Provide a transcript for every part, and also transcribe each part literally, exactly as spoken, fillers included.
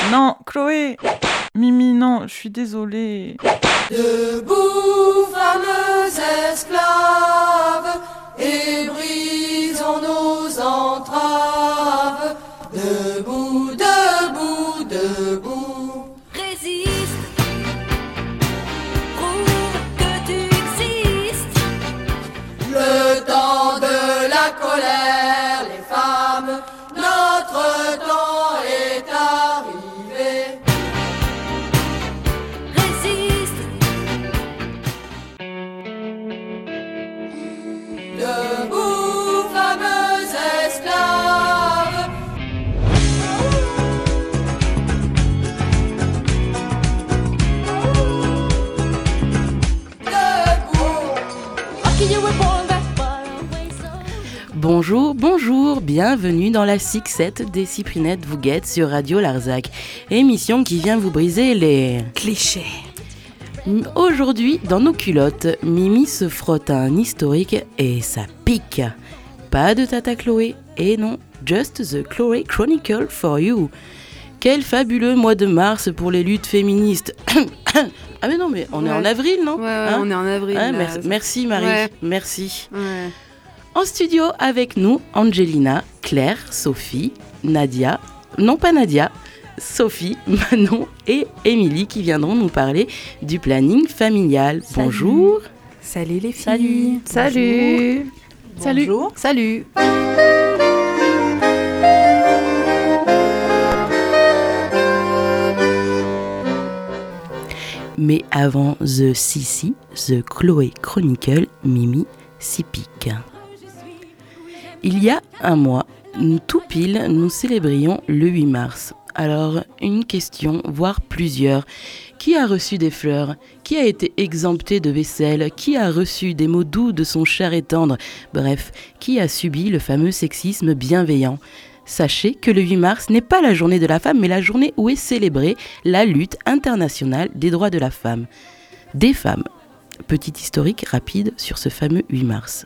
Non, Chloé. Mimi, non, je suis désolée. Debout, fameux esclaves, et brisons nos entraves. Debout, debout, debout. Résiste, prouve que tu existes. Le temps de la colère, les femmes, notre temps est arrivé. Résiste, Debout, fameux esclaves. Bonjour, bonjour, bienvenue dans la sixette des Cyprinettes vous guette sur Radio Larzac, émission qui vient vous briser les clichés. Aujourd'hui, dans nos culottes, Mimi se frotte à un historique et ça pique. Pas de Tata Chloé, et non, just the Chloé Chronicle for you. Quel fabuleux mois de mars pour les luttes féministes. Ah mais non, mais on ouais. est en avril, non? Ouais, ouais hein on est en avril. ouais, là, merci, merci Marie, ouais. merci. Ouais. En studio avec nous, Angelina, Claire, Sophie, Nadia, non pas Nadia, Sophie, Manon et Émilie qui viendront nous parler du planning familial. Salut. Bonjour. Salut les filles. Salut. Salut. Bonjour. Salut. Mais avant The Sissi, The Chloé Chronicle, Mimi s'y pique. Il y a un mois, tout pile, nous célébrions le huit mars. Alors, une question, voire plusieurs. Qui a reçu des fleurs? Qui a été exempté de vaisselle? Qui a reçu des mots doux de son cher et tendre? Bref, qui a subi le fameux sexisme bienveillant? Sachez que le huit mars n'est pas la journée de la femme, mais la journée où est célébrée la lutte internationale des droits de la femme. Des femmes. Petit historique rapide sur ce fameux huit mars.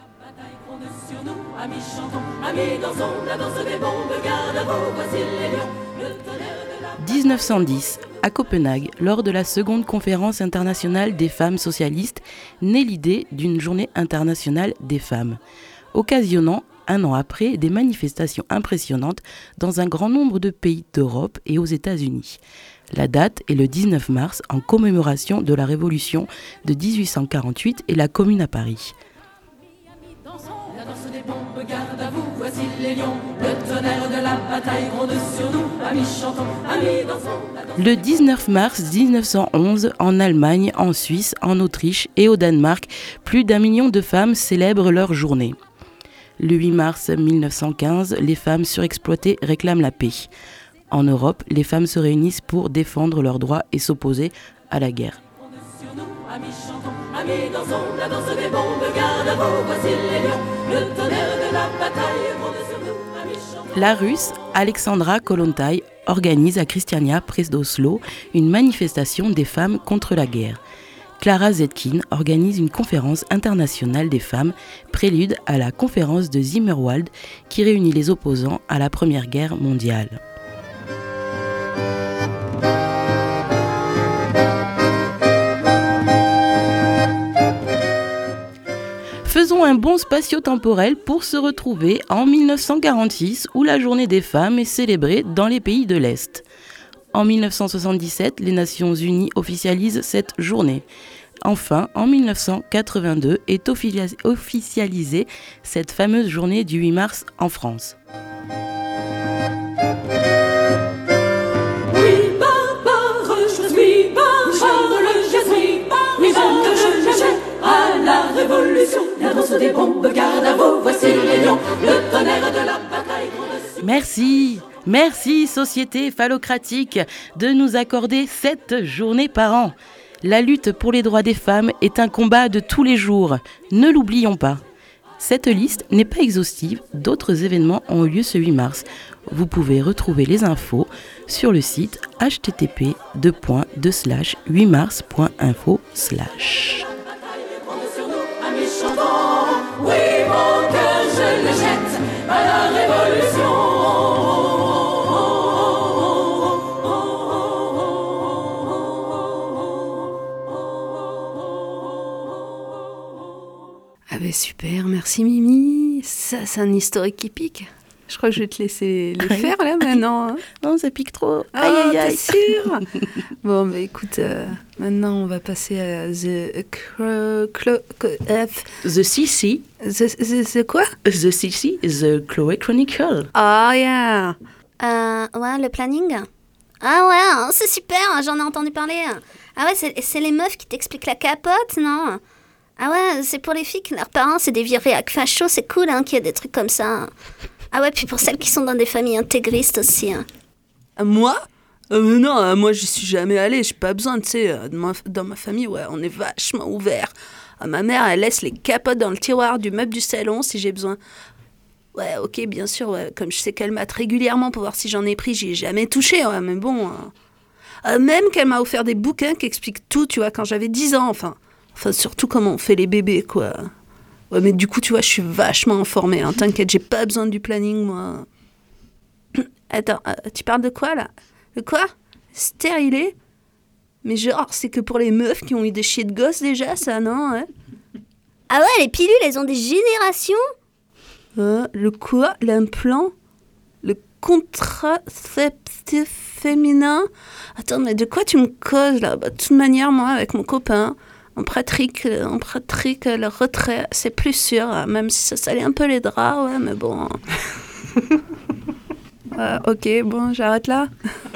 dix-neuf cent dix, à Copenhague, lors de la seconde conférence internationale des femmes socialistes, naît l'idée d'une journée internationale des femmes, occasionnant un an après des manifestations impressionnantes dans un grand nombre de pays d'Europe et aux États-Unis. La date est le dix-neuf mars en commémoration de la Révolution de dix-huit cent quarante-huit et la Commune à Paris. Garde à vous, voici les lions, le tonnerre de la bataille gronde sur nous, amis chantons, amis dansons. Le dix-neuf mars dix-neuf cent onze, en Allemagne, en Suisse, en Autriche et au Danemark, plus d'un million de femmes célèbrent leur journée. Le huit mars mille neuf cent quinze, les femmes surexploitées réclament la paix. En Europe, les femmes se réunissent pour défendre leurs droits et s'opposer à la guerre. Amis chantons, amis dansons, la danse des bombes, garde à vous, voici les lions, le tonnerre de la bataille gronde sur nous, amis chantons. La Russe Alexandra Kollontai organise à Christiania, près d'Oslo, une manifestation des femmes contre la guerre. Clara Zetkin organise une conférence internationale des femmes, prélude à la conférence de Zimmerwald qui réunit les opposants à la Première Guerre mondiale. Faisons un bond spatio-temporel pour se retrouver en mille neuf cent quarante-six où la journée des femmes est célébrée dans les pays de l'Est. En mille neuf cent soixante-dix-sept, les Nations Unies officialisent cette journée. Enfin, en mille neuf cent quatre-vingt-deux est officialisée cette fameuse journée du huit mars en France. Oui, Barbare, je suis Barbare, je suis Barbare, je suis à la Révolution, la danse des bombes, garde à vous, voici les lions, le tonnerre de la bataille gronde sur nous. Merci, merci société phallocratique de nous accorder cette journée par an. La lutte pour les droits des femmes est un combat de tous les jours, ne l'oublions pas. Cette liste n'est pas exhaustive, d'autres événements ont eu lieu ce huit mars. Vous pouvez retrouver les infos sur le site h t t p deux points deux slash huit mars point info slash. Oui, mon cœur, je le jette à la Révolution. super, merci Mimi. Ça, c'est un historique qui pique. Je crois que je vais te laisser le faire là maintenant. Hein. Non, ça pique trop. Ah, Aïe, aïe, aïe. t'es sûre? Bon, bah écoute, euh, maintenant on va passer à The... Cro- Clo- Co- F- The C C. The, the, the quoi? The C C, The Chloé Chronicle. Oh yeah. Euh, ouais, le planning. Ah ouais, hein, c'est super, j'en ai entendu parler. Ah ouais, c'est, c'est les meufs qui t'expliquent la capote, non? Ah ouais, c'est pour les filles que leurs parents, c'est des vieux réacs fachos, c'est cool hein, qu'il y ait des trucs comme ça. Ah ouais, puis pour celles qui sont dans des familles intégristes aussi. Hein. Euh, Moi euh, mais Non, euh, moi j'y suis jamais allée, j'ai pas besoin, tu sais, euh, de ma- dans ma famille, ouais, on est vachement ouvert. Euh, ma mère, elle laisse les capotes dans le tiroir du meuble du salon si j'ai besoin. Ouais, ok, bien sûr, ouais, comme je sais qu'elle mate régulièrement pour voir si j'en ai pris, j'y ai jamais touché, ouais, mais bon... Euh, euh, même qu'elle m'a offert des bouquins qui expliquent tout, tu vois, quand j'avais dix ans, enfin... Enfin, surtout comment on fait les bébés, quoi. Ouais, mais du coup, tu vois, je suis vachement informée, hein. T'inquiète, j'ai pas besoin du planning, moi. Attends, euh, tu parles de quoi, là? De quoi? Stérilé? Mais genre, c'est que pour les meufs qui ont eu des chiés de gosses déjà, ça, non, hein? Ah ouais, les pilules, elles ont des générations. Euh, le quoi? L'implant? Le contraceptif féminin? Attends, mais de quoi tu me causes, là? Bah, de toute manière, moi, avec mon copain... On pratique, on pratique le retrait, c'est plus sûr, même si ça salit un peu les draps, ouais, mais bon. euh, ok, bon, j'arrête là.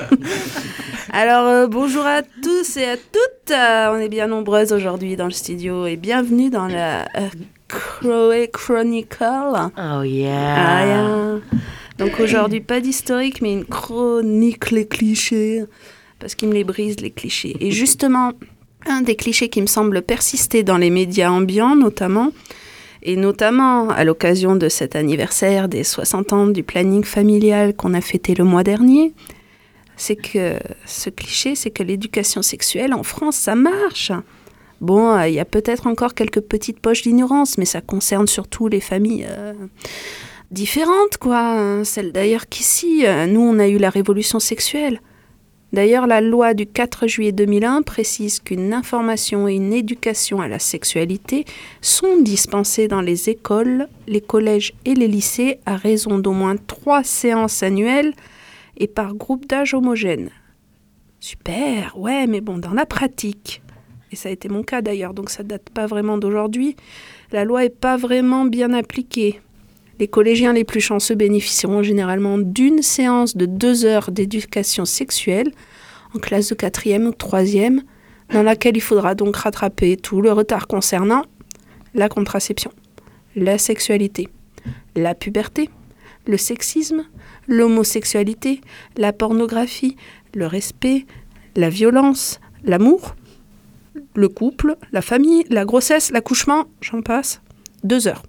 Alors, euh, bonjour à tous et à toutes. Euh, on est bien nombreuses aujourd'hui dans le studio et bienvenue dans la euh, Chloé Chronicle. Oh yeah. Ah, yeah. Donc aujourd'hui, pas d'historique, mais une chronique les clichés, parce qu'ils me les brisent, les clichés. Et justement... Un des clichés qui me semble persister dans les médias ambiants, notamment, et notamment à l'occasion de cet anniversaire des soixante ans du planning familial qu'on a fêté le mois dernier, c'est que ce cliché, c'est que l'éducation sexuelle en France, ça marche. Bon, il y a peut-être encore quelques petites poches d'ignorance, mais ça concerne surtout les familles euh, différentes, quoi. Celles d'ailleurs qu'ici, euh, nous, on a eu la révolution sexuelle. D'ailleurs, la loi du quatre juillet deux mille un précise qu'une information et une éducation à la sexualité sont dispensées dans les écoles, les collèges et les lycées à raison d'au moins trois séances annuelles et par groupe d'âge homogène. Super, ouais, mais bon, dans la pratique, et ça a été mon cas d'ailleurs, donc ça date pas vraiment d'aujourd'hui, la loi est pas vraiment bien appliquée. Les collégiens les plus chanceux bénéficieront généralement d'une séance de deux heures d'éducation sexuelle en classe de quatrième ou de troisième, dans laquelle il faudra donc rattraper tout le retard concernant la contraception, la sexualité, la puberté, le sexisme, l'homosexualité, la pornographie, le respect, la violence, l'amour, le couple, la famille, la grossesse, l'accouchement, j'en passe, deux heures.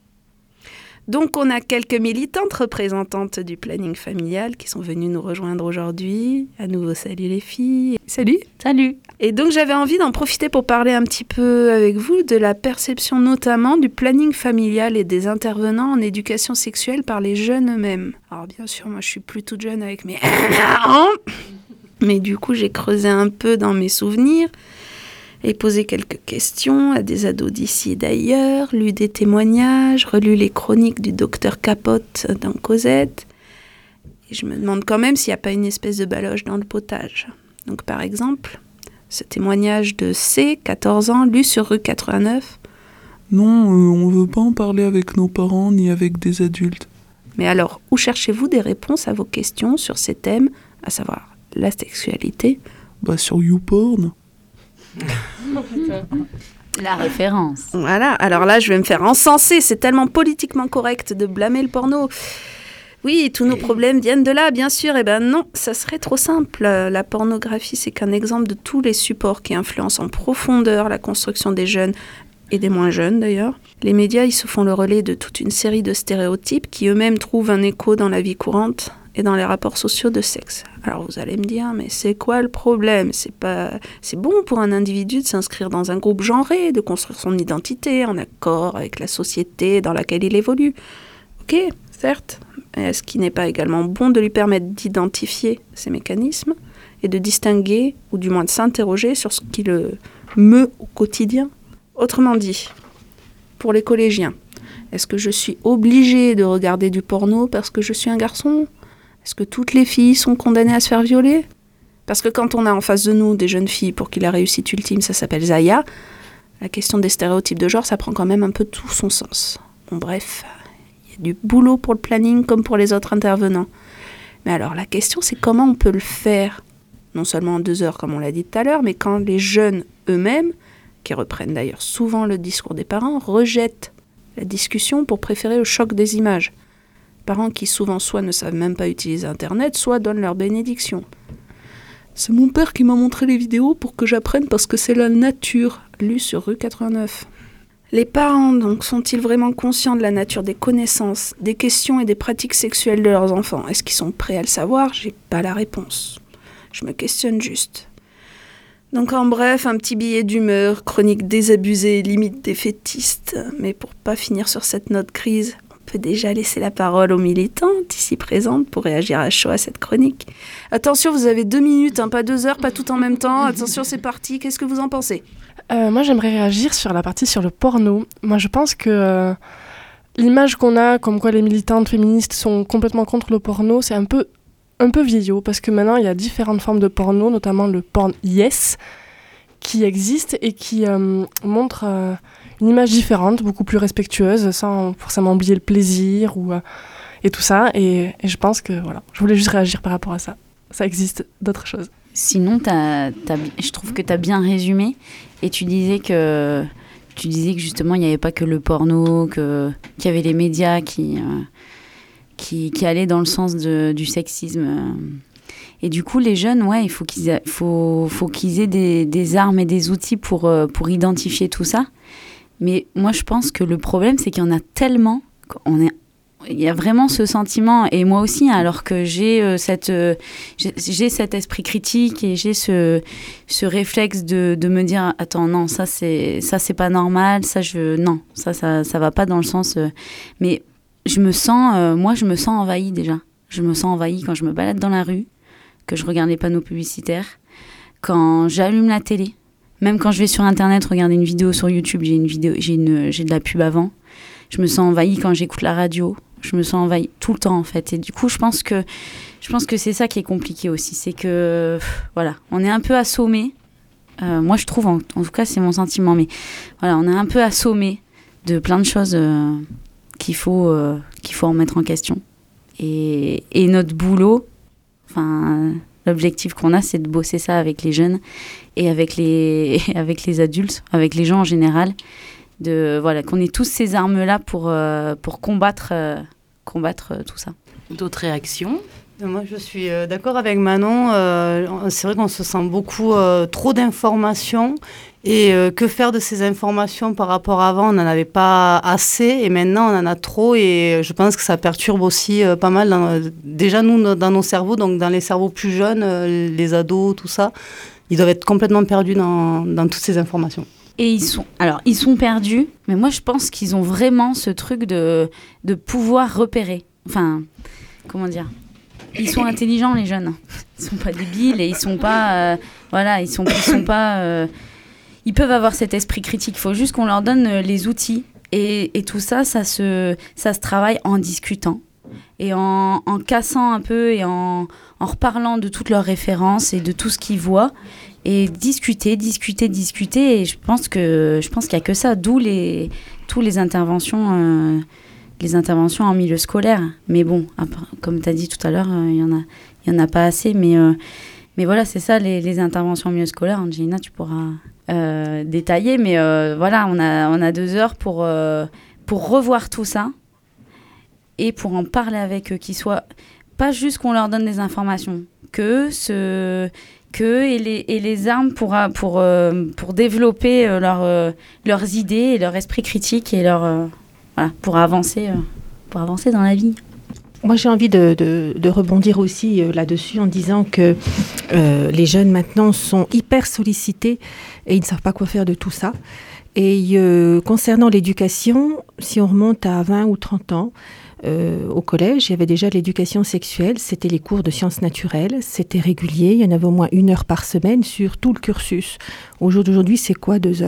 Donc, on a quelques militantes représentantes du planning familial qui sont venues nous rejoindre aujourd'hui. À nouveau, salut les filles. Salut. Salut. Et donc, j'avais envie d'en profiter pour parler un petit peu avec vous de la perception notamment du planning familial et des intervenants en éducation sexuelle par les jeunes eux-mêmes. Alors, bien sûr, moi, je suis plus toute jeune avec mes... Mais du coup, j'ai creusé un peu dans mes souvenirs et posé quelques questions à des ados d'ici et d'ailleurs, lu des témoignages, relu les chroniques du docteur Capote dans Cosette. Et je me demande quand même s'il n'y a pas une espèce de baloche dans le potage. Donc par exemple, ce témoignage de C, quatorze ans, lu sur rue quatre-vingt-neuf. Non, euh, on veut pas en parler avec nos parents ni avec des adultes. Mais alors, où cherchez-vous des réponses à vos questions sur ces thèmes, à savoir la sexualité? Bah sur YouPorn. La référence. Voilà, alors là, je vais me faire encenser. C'est tellement politiquement correct de blâmer le porno. Oui, tous nos problèmes viennent de là, bien sûr. Eh ben non, ça serait trop simple. La pornographie, c'est qu'un exemple de tous les supports qui influencent en profondeur la construction des jeunes et des moins jeunes d'ailleurs. Les médias, ils se font le relais de toute une série de stéréotypes qui eux-mêmes trouvent un écho dans la vie courante et dans les rapports sociaux de sexe. Alors vous allez me dire, mais c'est quoi le problème ? C'est pas, c'est bon pour un individu de s'inscrire dans un groupe genré, de construire son identité en accord avec la société dans laquelle il évolue. Ok, certes, mais est-ce qu'il n'est pas également bon de lui permettre d'identifier ces mécanismes et de distinguer, ou du moins de s'interroger sur ce qui le meut au quotidien ? Autrement dit, pour les collégiens. Est-ce que je suis obligée de regarder du porno parce que je suis un garçon ? Est-ce que toutes les filles sont condamnées à se faire violer ? Parce que quand on a en face de nous des jeunes filles pour qui la réussite ultime, ça s'appelle Zaya, la question des stéréotypes de genre, ça prend quand même un peu tout son sens. Bon, bref, il y a du boulot pour le planning comme pour les autres intervenants. Mais alors, la question, c'est comment on peut le faire ? Non seulement en deux heures, comme on l'a dit tout à l'heure, mais quand les jeunes eux-mêmes, qui reprennent d'ailleurs souvent le discours des parents, rejettent la discussion pour préférer le choc des images. Parents qui souvent soit ne savent même pas utiliser Internet, soit donnent leur bénédiction. C'est mon père qui m'a montré les vidéos pour que j'apprenne parce que c'est la nature, lu sur rue quatre-vingt-neuf. Les parents, donc, sont-ils vraiment conscients de la nature des connaissances, des questions et des pratiques sexuelles de leurs enfants ? Est-ce qu'ils sont prêts à le savoir ? J'ai pas la réponse. Je me questionne juste. Donc en bref, un petit billet d'humeur, chronique désabusée, limite défaitiste. Mais pour pas finir sur cette note grise, on peut déjà laisser la parole aux militantes ici présentes pour réagir à chaud à cette chronique. Attention, vous avez deux minutes, hein, pas deux heures, pas tout en même temps. Attention, c'est parti. Qu'est-ce que vous en pensez ? euh, Moi, j'aimerais réagir sur la partie sur le porno. Moi, je pense que euh, l'image qu'on a, comme quoi les militantes féministes sont complètement contre le porno, c'est un peu... un peu vieillot, parce que maintenant il y a différentes formes de porno, notamment le porn yes, qui existe et qui euh, montre euh, une image différente, beaucoup plus respectueuse, sans forcément oublier le plaisir ou, euh, et tout ça. Et, et je pense que voilà, je voulais juste réagir par rapport à ça. Ça existe d'autres choses. Sinon, t'as, t'as, je trouve que tu as bien résumé. Et tu disais que, tu disais que justement, il n'y avait pas que le porno, que, qu'il y avait les médias qui... Euh, Qui, qui allait dans le sens de, du sexisme. Et du coup, les jeunes, ouais, il faut qu'ils, a, faut, faut qu'ils aient des, des armes et des outils pour, pour identifier tout ça. Mais moi, je pense que le problème, c'est qu'il y en a tellement. On est, il y a vraiment ce sentiment, et moi aussi, alors que j'ai, euh, cette, euh, j'ai, j'ai cet esprit critique et j'ai ce, ce réflexe de, de me dire, attends, non, ça, c'est, ça, c'est pas normal, ça, je, non, ça, ça, ça va pas dans le sens... Euh, mais... Je me sens, euh, moi, je me sens envahie déjà. Je me sens envahie quand je me balade dans la rue, que je regarde les panneaux publicitaires, quand j'allume la télé, même quand je vais sur Internet regarder une vidéo sur YouTube, j'ai une vidéo, j'ai une, j'ai de la pub avant. Je me sens envahie quand j'écoute la radio. Je me sens envahie tout le temps en fait. Et du coup, je pense que, je pense que c'est ça qui est compliqué aussi, c'est que, pff, voilà, on est un peu assommé. Euh, moi, je trouve, en, en tout cas, c'est mon sentiment, mais voilà, on est un peu assommé de plein de choses. Euh, qu'il faut, euh, qu'il faut en mettre en question. Et, et notre boulot, enfin, l'objectif qu'on a, c'est de bosser ça avec les jeunes et avec les, avec les adultes, avec les gens en général, de, voilà, qu'on ait tous ces armes-là pour, euh, pour combattre, euh, combattre euh, tout ça. D'autres réactions ? Moi, je suis euh, d'accord avec Manon. Euh, c'est vrai qu'on se sent beaucoup euh, trop d'informations. Et euh, que faire de ces informations par rapport à avant ? On n'en avait pas assez et maintenant on en a trop. Et je pense que ça perturbe aussi euh, pas mal, dans, déjà nous, dans nos cerveaux, donc dans les cerveaux plus jeunes, euh, les ados, tout ça. Ils doivent être complètement perdus dans, dans toutes ces informations. Et ils sont, alors, ils sont perdus, mais moi je pense qu'ils ont vraiment ce truc de, de pouvoir repérer. Enfin, comment dire ? Ils sont intelligents, les jeunes. Ils sont pas débiles et ils sont pas... Euh, voilà, ils sont, ils sont pas... Euh, ils peuvent avoir cet esprit critique. Il faut juste qu'on leur donne les outils. Et, et tout ça, ça se, ça se travaille en discutant. Et en, en cassant un peu et en, en reparlant de toutes leurs références et de tout ce qu'ils voient. Et discuter, discuter, discuter. Et je pense, que, je pense qu'il n'y a que ça. D'où les, tous les interventions... Euh, les interventions en milieu scolaire. Mais bon, après, comme tu as dit tout à l'heure, il euh, y en a, il y en a pas assez. Mais, euh, mais voilà, c'est ça, les, les interventions en milieu scolaire. Angelina, tu pourras euh, détailler. Mais euh, voilà, on a, on a deux heures pour, euh, pour revoir tout ça et pour en parler avec eux, qu'ils soient... Pas juste qu'on leur donne des informations, qu'eux ce, qu'eux aient les, et les armes pour, pour, euh, pour développer euh, leur, euh, leurs idées et leur esprit critique et leur... Euh, Voilà, pour avancer, euh, pour avancer dans la vie. Moi, j'ai envie de, de, de rebondir aussi euh, là-dessus en disant que euh, les jeunes maintenant sont hyper sollicités et ils ne savent pas quoi faire de tout ça. Et euh, concernant l'éducation, si on remonte à vingt ou trente ans, euh, au collège, il y avait déjà l'éducation sexuelle, c'était les cours de sciences naturelles, c'était régulier, il y en avait au moins une heure par semaine sur tout le cursus. Au jour d'aujourd'hui, c'est quoi deux heures ?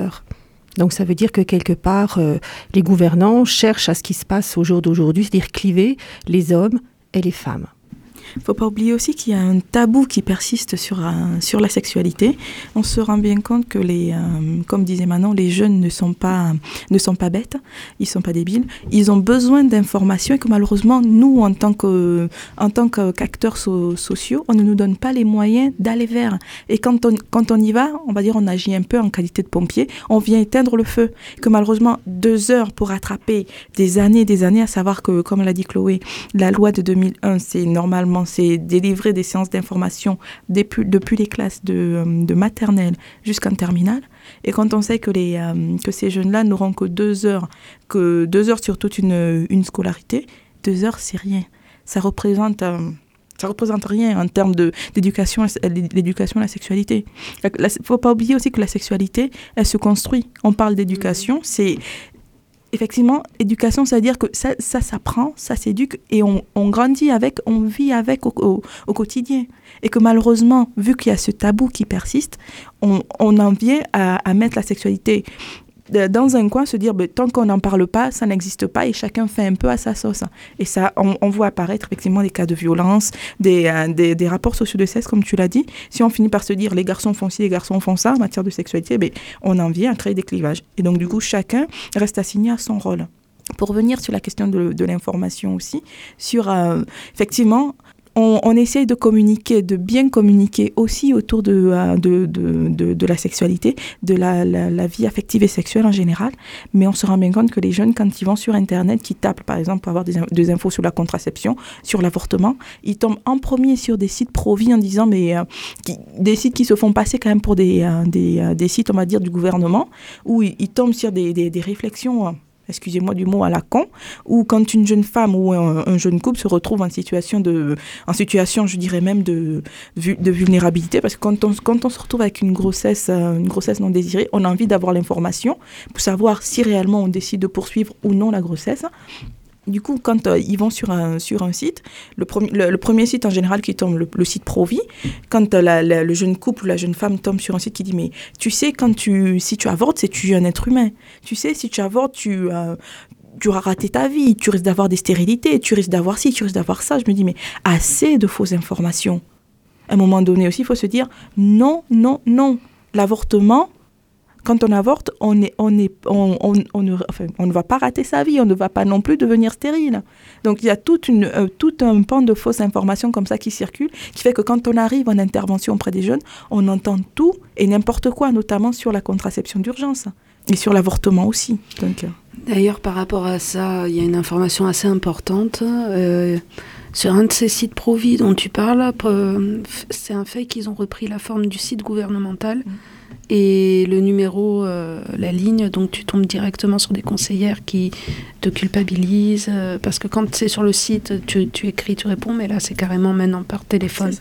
Donc ça veut dire que quelque part, euh, les gouvernants cherchent à ce qui se passe au jour d'aujourd'hui, c'est-à-dire cliver les hommes et les femmes. Il ne faut pas oublier aussi qu'il y a un tabou qui persiste sur, euh, sur la sexualité. On se rend bien compte que, les, euh, comme disait Manon, les jeunes ne sont pas, ne sont pas bêtes, ils ne sont pas débiles. Ils ont besoin d'informations et que malheureusement, nous, en tant, que, en tant qu'acteurs so- sociaux, on ne nous donne pas les moyens d'aller vers. Et quand on, quand on y va, on va dire on agit un peu en qualité de pompier, on vient éteindre le feu. Que malheureusement, deux heures pour attraper des années et des années, à savoir que, comme l'a dit Chloé, la loi de deux mille un, c'est normalement c'est délivrer des séances d'information depuis, depuis les classes de, de maternelle jusqu'en terminale. Et quand on sait que, les, euh, que ces jeunes-là n'auront que deux heures, que deux heures sur toute une, une scolarité, deux heures, c'est rien. Ça représente... Euh, ça représente rien en termes de, d'éducation, l'éducation à la sexualité. Il ne faut pas oublier aussi que la sexualité, elle se construit. On parle d'éducation, c'est... Effectivement, éducation, c'est-à-dire que ça, ça s'apprend, ça s'éduque et on, on grandit avec, on vit avec au, au, au quotidien. Et que malheureusement, vu qu'il y a ce tabou qui persiste, on, on en vient à, à mettre la sexualité dans un coin, se dire ben, tant qu'on n'en parle pas, ça n'existe pas et chacun fait un peu à sa sauce. Et ça, on, on voit apparaître effectivement des cas de violence, des, euh, des, des rapports sociaux de sexe, comme tu l'as dit. Si on finit par se dire les garçons font ci, les garçons font ça en matière de sexualité, ben, on en vient à créer des clivages. Et donc du coup, chacun reste assigné à son rôle. Pour revenir sur la question de, de l'information aussi, sur euh, effectivement... On, on essaye de communiquer, de bien communiquer aussi autour de, euh, de, de, de, de la sexualité, de la, la, la vie affective et sexuelle en général. Mais on se rend bien compte que les jeunes, quand ils vont sur Internet, qui tapent par exemple pour avoir des, des infos sur la contraception, sur l'avortement, ils tombent en premier sur des sites pro-vie en disant, mais euh, qui, des sites qui se font passer quand même pour des, euh, des, euh, des sites, on va dire, du gouvernement, où ils, ils tombent sur des, des, des réflexions... Euh, excusez-moi du mot à la con, ou quand une jeune femme ou un, un jeune couple se retrouve en situation, de, en situation je dirais même de, de vulnérabilité, parce que quand on, quand on se retrouve avec une grossesse, une grossesse non désirée, on a envie d'avoir l'information pour savoir si réellement on décide de poursuivre ou non la grossesse. Du coup, quand euh, ils vont sur un, sur un site, le, pre- le, le premier site en général qui tombe, le, le site Pro-Vie, quand euh, la, la, le jeune couple ou la jeune femme tombe sur un site qui dit « Mais tu sais, quand tu, si tu avortes, c'est tu es un être humain. Tu sais, si tu avortes, tu, euh, tu auras raté ta vie, tu risques d'avoir des stérilités, tu risques d'avoir ci, tu risques d'avoir ça. » Je me dis « Mais assez de fausses informations. » À un moment donné aussi, il faut se dire « Non, non, non. L'avortement... » Quand on avorte, on, est, on, est, on, on, on, ne, enfin, on ne va pas rater sa vie, on ne va pas non plus devenir stérile. Donc il y a toute une, euh, tout un pan de fausses informations comme ça qui circulent, qui fait que quand on arrive en intervention auprès des jeunes, on entend tout et n'importe quoi, notamment sur la contraception d'urgence et sur l'avortement aussi. Donc, euh... D'ailleurs, par rapport à ça, il y a une information assez importante. Euh, sur un de ces sites Pro-Vie dont tu parles, euh, c'est un fait qu'ils ont repris la forme du site gouvernemental. Mmh. Et le numéro, euh, la ligne, donc tu tombes directement sur des conseillères qui te culpabilisent. Euh, parce que quand c'est sur le site, tu, tu écris, tu réponds, mais là c'est carrément maintenant par téléphone.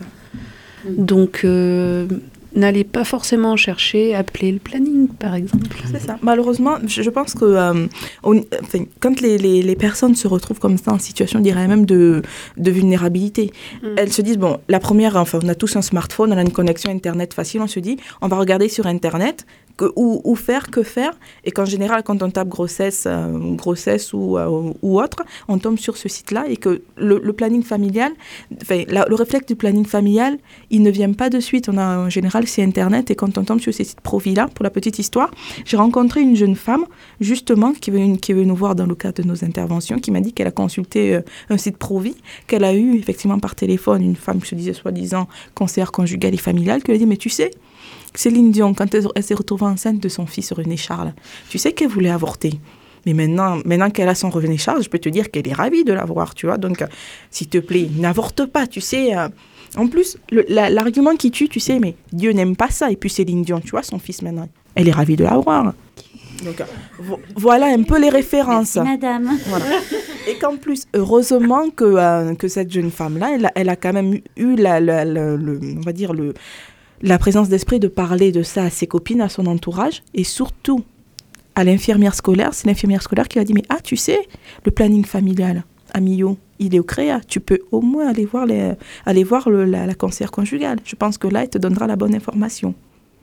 Donc euh, n'allez pas forcément chercher, appeler le planning par exemple. C'est ça. Malheureusement, je, je pense que euh, on, enfin, quand les, les, les personnes se retrouvent comme ça en situation, je dirais même de, de vulnérabilité, mm. elles se disent, bon, la première, enfin, on a tous un smartphone, on a une connexion Internet facile, on se dit, on va regarder sur Internet, que, où, où faire, que faire, et qu'en général, quand on tape grossesse, euh, grossesse ou, euh, ou autre, on tombe sur ce site-là, et que le, le planning familial, enfin, la, le réflexe du planning familial, il ne vient pas de suite. On a en général, c'est Internet, et quand on tombe sur ces sites Pro-Vie-là, pour la petite histoire, j'ai rencontré une jeune femme, justement, qui est venue, qui est venue nous voir dans le cadre de nos interventions, qui m'a dit qu'elle a consulté euh, un site Pro-Vie, qu'elle a eu, effectivement, par téléphone, une femme qui se disait soi-disant conseillère conjugale et familiale, qui lui a dit, mais tu sais, Céline Dion, quand elle, elle s'est retrouvée enceinte de son fils René Charles, tu sais qu'elle voulait avorter. Mais maintenant, maintenant qu'elle a son René Charles, je peux te dire qu'elle est ravie de l'avoir, tu vois. Donc, euh, s'il te plaît, n'avorte pas, tu sais. Euh, en plus, le, la, l'argument qui tue, tu sais, mais Dieu n'aime pas ça. Et puis Céline Dion, tu vois, son fils maintenant, elle est ravie de l'avoir. Donc, euh, vo- voilà un peu les références. Merci, madame. Voilà. Et qu'en plus, heureusement que, euh, que cette jeune femme-là, elle, elle a quand même eu, la, la, la, le, on va dire, le... la présence d'esprit de parler de ça à ses copines, à son entourage, et surtout à l'infirmière scolaire. C'est l'infirmière scolaire qui a dit, mais ah, tu sais, le planning familial à Millau, il est au Créa. Tu peux au moins aller voir, les, aller voir le, la, la conseillère conjugale. Je pense que là, elle te donnera la bonne information.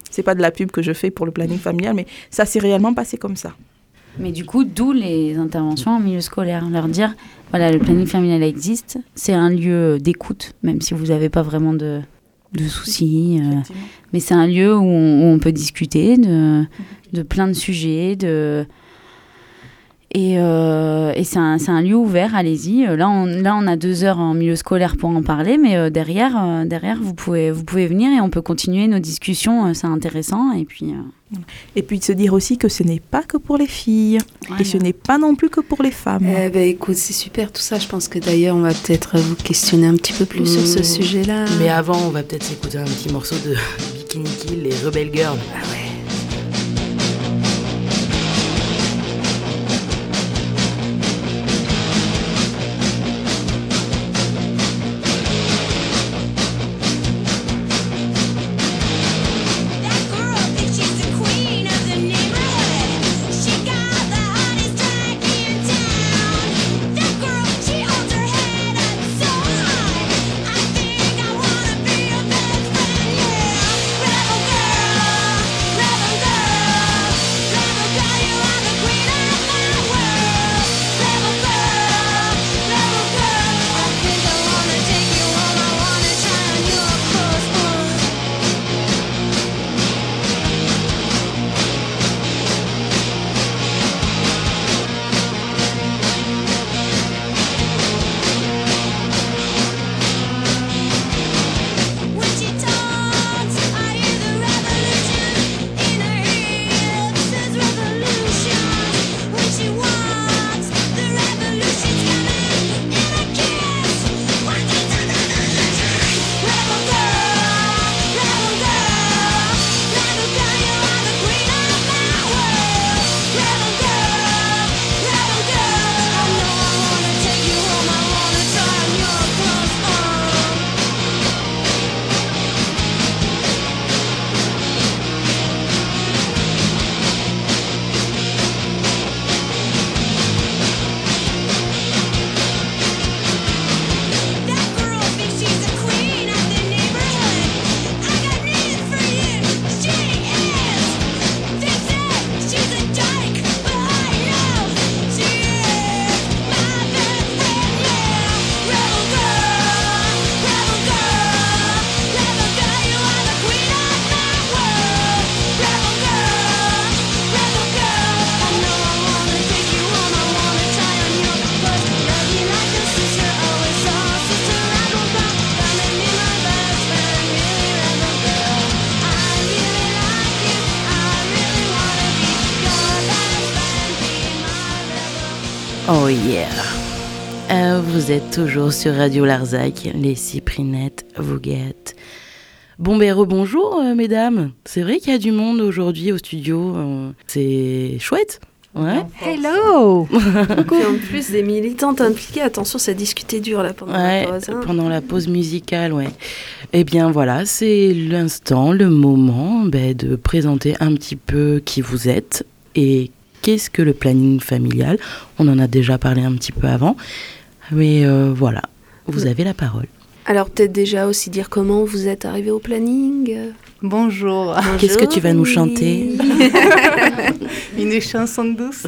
c'est pas de la pub que je fais pour le planning familial, mais ça s'est réellement passé comme ça. Mais du coup, d'où les interventions en milieu scolaire. Leur dire, voilà, le planning familial existe, c'est un lieu d'écoute, même si vous n'avez pas vraiment de, de soucis. Euh, mais c'est un lieu où on, où on peut discuter de, de plein de sujets, de... Et, euh, et c'est, un, c'est un lieu ouvert, allez-y. Là on, là, on a deux heures en milieu scolaire pour en parler, mais euh, derrière, euh, derrière vous, pouvez, vous pouvez venir et on peut continuer nos discussions, euh, c'est intéressant. Et puis, euh... et puis de se dire aussi que ce n'est pas que pour les filles, voilà. Et ce n'est pas non plus que pour les femmes. Eh ben, écoute, c'est super tout ça. Je pense que d'ailleurs, on va peut-être vous questionner un petit peu plus mmh. sur ce sujet-là. Mais avant, on va peut-être s'écouter un petit morceau de Bikini Kill, les Rebel Girls. Ah ouais. Oh yeah. Euh, vous êtes toujours sur Radio Larzac, les cyprinettes vous guettent. Bon ben rebonjour euh, mesdames, c'est vrai qu'il y a du monde aujourd'hui au studio, euh, c'est chouette. Ouais. Hello. Et en plus des militantes impliquées, attention ça discutait dur là pendant ouais, la pause. Hein. Pendant la pause musicale, ouais. Eh bien voilà, c'est l'instant, le moment ben, de présenter un petit peu qui vous êtes et qu'est-ce que le planning familial. On en a déjà parlé un petit peu avant, mais euh, voilà, vous avez la parole. Alors peut-être déjà aussi dire comment vous êtes arrivé au planning. Bonjour. Bonjour. Qu'est-ce que tu vas nous chanter? Une chanson douce.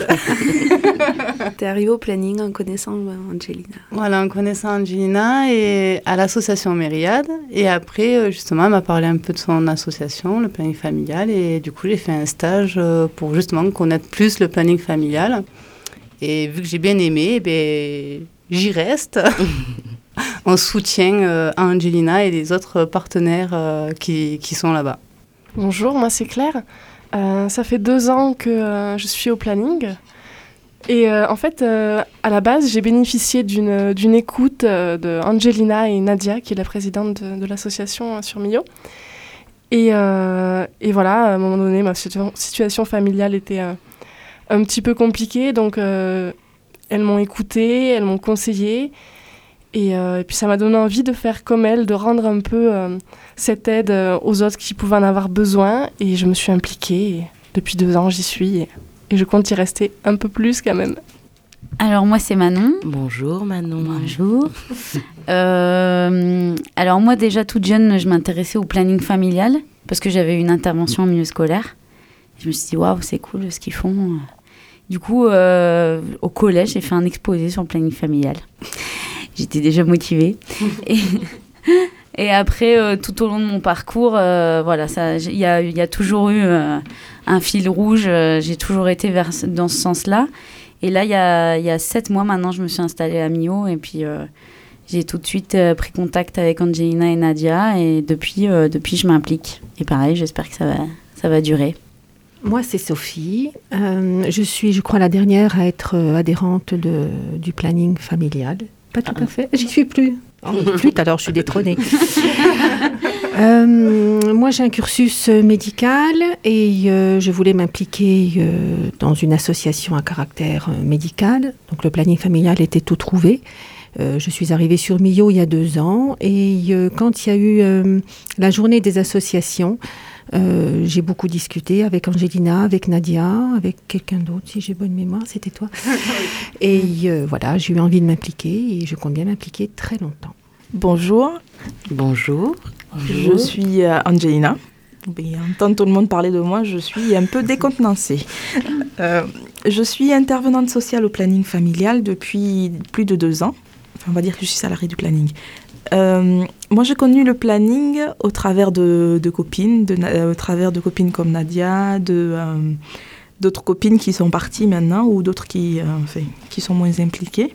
T'es arrivée au planning en connaissant Angelina. Voilà, en connaissant Angelina et à l'association Myriade. Et après, justement, elle m'a parlé un peu de son association, le planning familial. Et du coup, j'ai fait un stage pour justement connaître plus le planning familial. Et vu que j'ai bien aimé, eh bien, j'y reste. En soutien euh, à Angelina et les autres partenaires euh, qui, qui sont là-bas. Bonjour, moi c'est Claire. Euh, ça fait deux ans que euh, je suis au planning. Et euh, en fait, euh, à la base, j'ai bénéficié d'une, d'une écoute euh, de Angelina et Nadia, qui est la présidente de, de l'association euh, sur Millau. Et, euh, et voilà, à un moment donné, ma situ- situation familiale était euh, un petit peu compliquée. Donc, euh, elles m'ont écoutée, elles m'ont conseillée. Et, euh, et puis ça m'a donné envie de faire comme elle, de rendre un peu euh, cette aide euh, aux autres qui pouvaient en avoir besoin. Et je me suis impliquée. Et depuis deux ans, j'y suis. Et, et je compte y rester un peu plus quand même. Alors moi, c'est Manon. Bonjour Manon. Bonjour. euh, alors moi, déjà toute jeune, je m'intéressais au planning familial parce que j'avais une intervention en milieu scolaire. Je me suis dit, waouh, c'est cool ce qu'ils font. Du coup, euh, au collège, j'ai fait un exposé sur le planning familial. J'étais déjà motivée. et, et après, euh, tout au long de mon parcours, euh, voilà, ça, il y a, y a toujours eu euh, un fil rouge. Euh, j'ai toujours été vers, dans ce sens-là. Et là, il y a, y a sept mois maintenant, je me suis installée à Millau. Et puis, euh, j'ai tout de suite euh, pris contact avec Angelina et Nadia. Et depuis, euh, depuis je m'implique. Et pareil, j'espère que ça va, ça va durer. Moi, c'est Sophie. Euh, je suis, je crois, la dernière à être euh, adhérente de, du planning familial. Pas tout à fait. J'y suis plus. Oh, plus, alors je suis détrônée. euh, moi, j'ai un cursus médical et euh, je voulais m'impliquer euh, dans une association à caractère euh, médical. Donc, le planning familial était tout trouvé. Euh, je suis arrivée sur Millau il y a deux ans et euh, quand il y a eu euh, la journée des associations, Euh, j'ai beaucoup discuté avec Angelina, avec Nadia, avec quelqu'un d'autre, si j'ai bonne mémoire, c'était toi. Et euh, voilà, j'ai eu envie de m'impliquer et je compte bien m'impliquer très longtemps. Bonjour. Bonjour. Je suis euh, Angelina. Et entendre tout le monde parler de moi, je suis un peu décontenancée. euh, je suis intervenante sociale au planning familial depuis plus de deux ans. Enfin, on va dire que je suis salariée du planning. Euh, moi, j'ai connu le planning au travers de, de copines, de, euh, au travers de copines comme Nadia, de, euh, d'autres copines qui sont parties maintenant ou d'autres qui, euh, enfin, qui sont moins impliquées.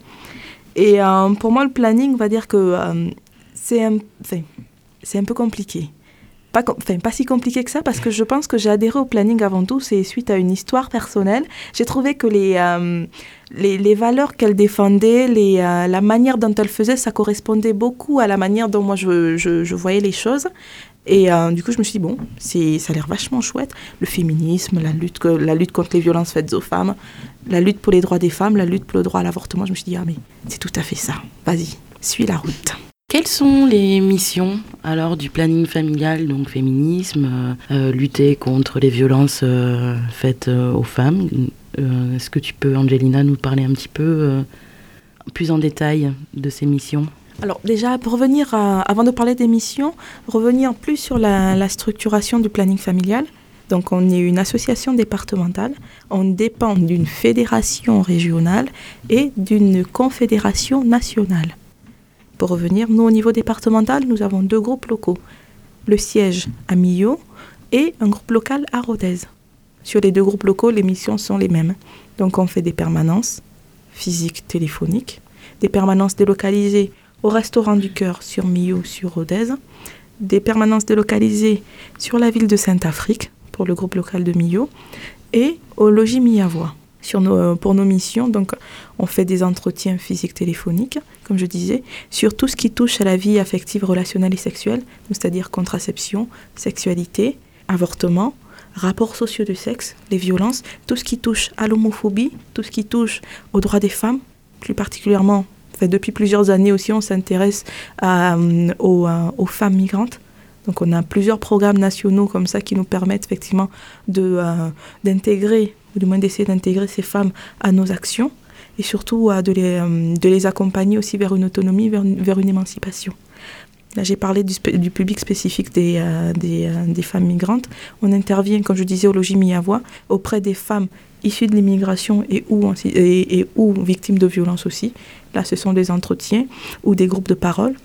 Et euh, pour moi, le planning, on va dire que euh, c'est, un, enfin, c'est un peu compliqué. Pas, enfin, pas si compliqué que ça, parce que je pense que j'ai adhéré au planning avant tout, c'est suite à une histoire personnelle. J'ai trouvé que les, euh, les, les valeurs qu'elle défendait, les, euh, la manière dont elle faisait, ça correspondait beaucoup à la manière dont moi je, je, je voyais les choses. Et euh, du coup, je me suis dit, bon, c'est, ça a l'air vachement chouette. Le féminisme, la lutte, la lutte contre les violences faites aux femmes, la lutte pour les droits des femmes, la lutte pour le droit à l'avortement. Je me suis dit, ah mais c'est tout à fait ça. Vas-y, suis la route. Quelles sont les missions alors du planning familial, donc féminisme, euh, euh, lutter contre les violences euh, faites euh, aux femmes euh, Est-ce que tu peux, Angelina, nous parler un petit peu euh, plus en détail de ces missions ? Alors déjà, pour revenir, à, avant de parler des missions, revenir plus sur la, la structuration du planning familial. Donc on est une association départementale, on dépend d'une fédération régionale et d'une confédération nationale. Pour revenir, nous, au niveau départemental, nous avons deux groupes locaux. Le siège à Millau et un groupe local à Rodez. Sur les deux groupes locaux, les missions sont les mêmes. Donc, on fait des permanences physiques, téléphoniques, des permanences délocalisées au Restaurant du Cœur sur Millau, sur Rodez, des permanences délocalisées sur la ville de Saint-Afrique, pour le groupe local de Millau, et au logis Miavois. Sur nos, pour nos missions, donc, on fait des entretiens physiques téléphoniques, comme je disais, sur tout ce qui touche à la vie affective, relationnelle et sexuelle, c'est-à-dire contraception, sexualité, avortement, rapports sociaux de sexe, les violences, tout ce qui touche à l'homophobie, tout ce qui touche aux droits des femmes, plus particulièrement, enfin, depuis plusieurs années aussi, on s'intéresse à, euh, aux, euh, aux femmes migrantes. Donc on a plusieurs programmes nationaux comme ça qui nous permettent effectivement de, euh, d'intégrer, ou du moins d'essayer d'intégrer ces femmes à nos actions et surtout euh, de, les, euh, de les accompagner aussi vers une autonomie, vers une, vers une émancipation. Là, j'ai parlé du, du public spécifique des, euh, des, euh, des femmes migrantes. On intervient, comme je disais, au logis Miavois, auprès des femmes issues de l'immigration et ou, et, et ou victimes de violences aussi. Là, ce sont des entretiens ou des groupes de parole.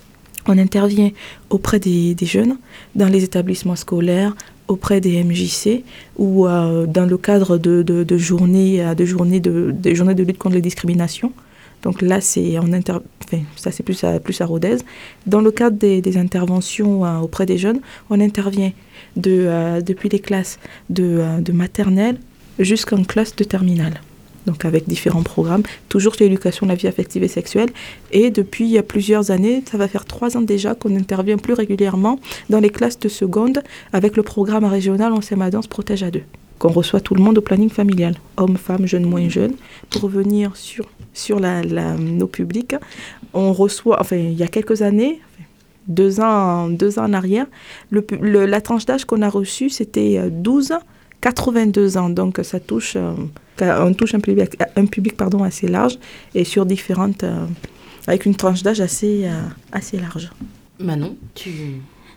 On intervient auprès des, des jeunes, dans les établissements scolaires, auprès des M J C ou euh, dans le cadre de, de, de, journées, de, journées de, de journées de lutte contre les discriminations. Donc là, c'est, on inter... enfin, ça c'est plus à, plus à Rodez. Dans le cadre des, des interventions euh, auprès des jeunes, on intervient de, euh, depuis les classes de, euh, de maternelle jusqu'en classe de terminale. Donc avec différents programmes, toujours sur l'éducation de la vie affective et sexuelle. Et depuis il y a plusieurs années, ça va faire trois ans déjà qu'on intervient plus régulièrement dans les classes de seconde avec le programme régional On s'aime à danse, protège à deux, qu'on reçoit tout le monde au planning familial, hommes, femmes, jeunes, moins jeunes. Pour revenir sur, sur la, la, nos publics, on reçoit, enfin il y a quelques années, deux ans, deux ans en arrière, le, le, la tranche d'âge qu'on a reçue, c'était douze à quatre-vingt-deux ans, donc ça touche... Euh, on touche un public, un public pardon, assez large et sur différentes, euh, avec une tranche d'âge assez, euh, assez large. Manon, tu...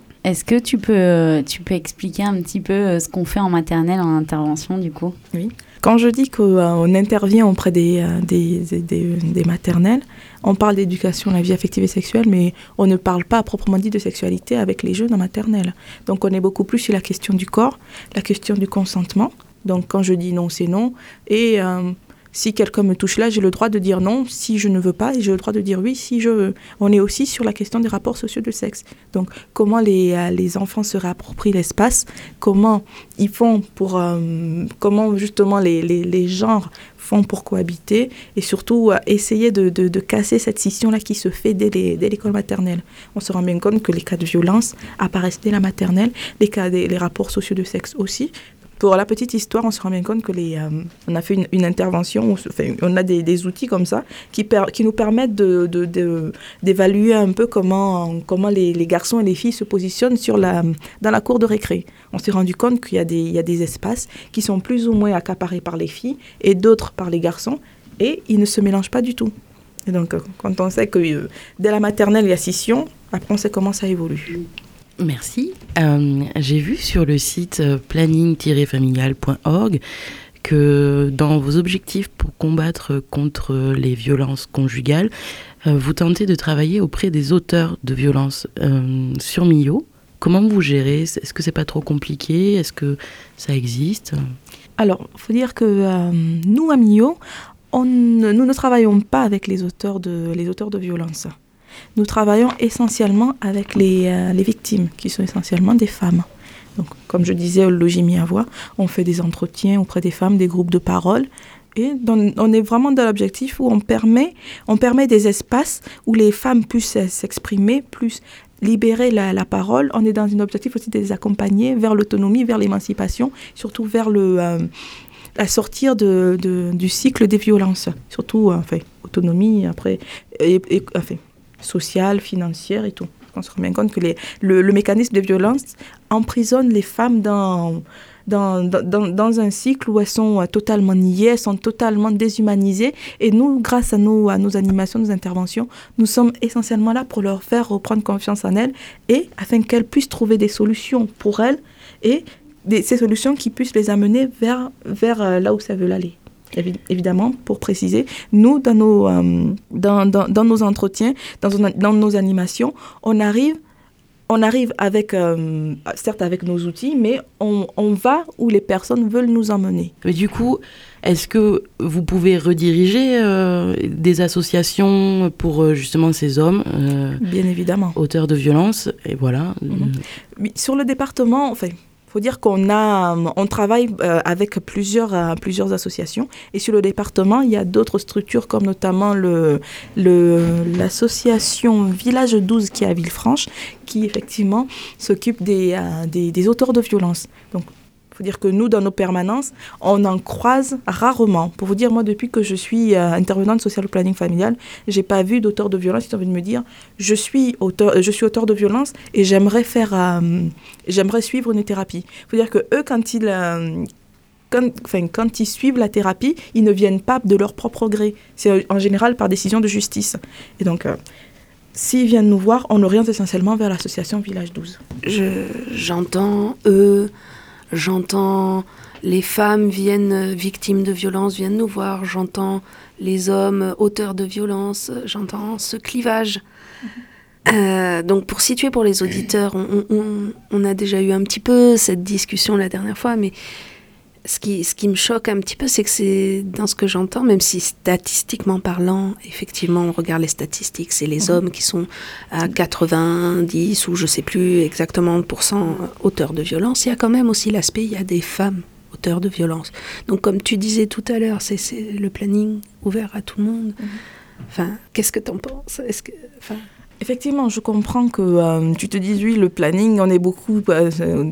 Est-ce que tu peux, tu peux expliquer un petit peu ce qu'on fait en maternelle en intervention du coup ? Oui. Quand je dis qu'on euh, intervient auprès des, euh, des, des, des, des maternelles, on parle d'éducation à la vie affective et sexuelle, mais on ne parle pas à proprement dit de sexualité avec les jeunes en maternelle. Donc on est beaucoup plus sur la question du corps, la question du consentement. Donc quand je dis non, c'est non. Et euh, si quelqu'un me touche là, j'ai le droit de dire non si je ne veux pas, et j'ai le droit de dire oui si je veux. On est aussi sur la question des rapports sociaux de sexe. Donc comment les, euh, les enfants se réapproprient l'espace, comment ils font pour... Euh, comment justement les, les, les genres font pour cohabiter, et surtout euh, essayer de, de, de casser cette scission-là qui se fait dès, les, dès l'école maternelle. On se rend bien compte que les cas de violence apparaissent dès la maternelle, les cas des les rapports sociaux de sexe aussi. Pour la petite histoire, on se rend bien compte que les, euh, on a fait une, une intervention, où, enfin, on a des, des outils comme ça qui, per, qui nous permettent de, de, de, d'évaluer un peu comment, comment les, les garçons et les filles se positionnent sur la, dans la cour de récré. On s'est rendu compte qu'il y a, des, il y a des espaces qui sont plus ou moins accaparés par les filles et d'autres par les garçons, et ils ne se mélangent pas du tout. Et donc, quand on sait que euh, dès la maternelle, il y a scission, après on sait comment ça évolue. Merci. Euh, j'ai vu sur le site planning tiret familial point org que dans vos objectifs pour combattre contre les violences conjugales, euh, vous tentez de travailler auprès des auteurs de violences euh, sur Millau. Comment vous gérez ? Est-ce que c'est pas trop compliqué ? Est-ce que ça existe ? Alors, il faut dire que euh, nous, à Millau, on ne, nous ne travaillons pas avec les auteurs de, les auteurs de violences. Nous travaillons essentiellement avec les, euh, les victimes, qui sont essentiellement des femmes. Donc, comme je disais, au logis Mi-à-Voix, on fait des entretiens auprès des femmes, des groupes de parole. Et dans, on est vraiment dans l'objectif où on permet, on permet des espaces où les femmes puissent s'exprimer, plus libérer la, la parole. On est dans un objectif aussi de les accompagner vers l'autonomie, vers l'émancipation, surtout vers le... Euh, à sortir de, de, du cycle des violences. Surtout, enfin, autonomie, après... Et, et, enfin, sociale, financière et tout. On se rend bien compte que les, le, le mécanisme de violence emprisonne les femmes dans, dans, dans, dans un cycle où elles sont totalement niées, elles sont totalement déshumanisées. Et nous, grâce à nos, à nos animations, nos interventions, nous sommes essentiellement là pour leur faire reprendre confiance en elles, et afin qu'elles puissent trouver des solutions pour elles, et des, ces solutions qui puissent les amener vers, vers là où ça veut aller. Évidemment, pour préciser, nous, dans nos, euh, dans, dans, dans nos entretiens, dans, dans nos animations, on arrive, on arrive avec, euh, certes avec nos outils, mais on, on va où les personnes veulent nous emmener. Mais du coup, est-ce que vous pouvez rediriger euh, des associations pour euh, justement ces hommes euh, Bien évidemment. Auteurs de violences, et voilà. Mm-hmm. Euh... Sur le département, enfin... Il faut dire qu'on a, on travaille euh, avec plusieurs, euh, plusieurs associations, et sur le département, il y a d'autres structures comme notamment le, le, l'association Village douze qui est à Villefranche, qui effectivement s'occupe des, euh, des, des auteurs de violences. Donc, il faut dire que nous, dans nos permanences, on en croise rarement. Pour vous dire, moi, depuis que je suis euh, intervenante sociale au planning familial, je n'ai pas vu d'auteur de violence qui ont envie de me dire « je suis auteur, je suis auteur de violence et j'aimerais, faire, euh, j'aimerais suivre une thérapie ». Il faut dire qu'eux, quand ils... Euh, Quand, enfin, quand ils suivent la thérapie, ils ne viennent pas de leur propre gré. C'est en général par décision de justice. Et donc, euh, s'ils viennent nous voir, on oriente essentiellement vers l'association Village douze. Je, j'entends eux, j'entends les femmes viennent victimes de violences, viennent nous voir, j'entends les hommes auteurs de violences, j'entends ce clivage. Mmh. Euh, donc pour situer pour les auditeurs, on, on, on a déjà eu un petit peu cette discussion la dernière fois, mais ce qui, ce qui me choque un petit peu, c'est que c'est dans ce que j'entends, même si statistiquement parlant, effectivement, on regarde les statistiques, c'est les mmh. hommes qui sont à quatre-vingt-dix ou je ne sais plus exactement pour cent auteurs de violence. Il y a quand même aussi l'aspect, il y a des femmes auteurs de violence. Donc comme tu disais tout à l'heure, c'est, c'est le planning ouvert à tout le monde. Mmh. Enfin, qu'est-ce que tu en penses ? Est-ce que, enfin... Effectivement, je comprends que euh, tu te dises, oui, le planning, on est beaucoup euh,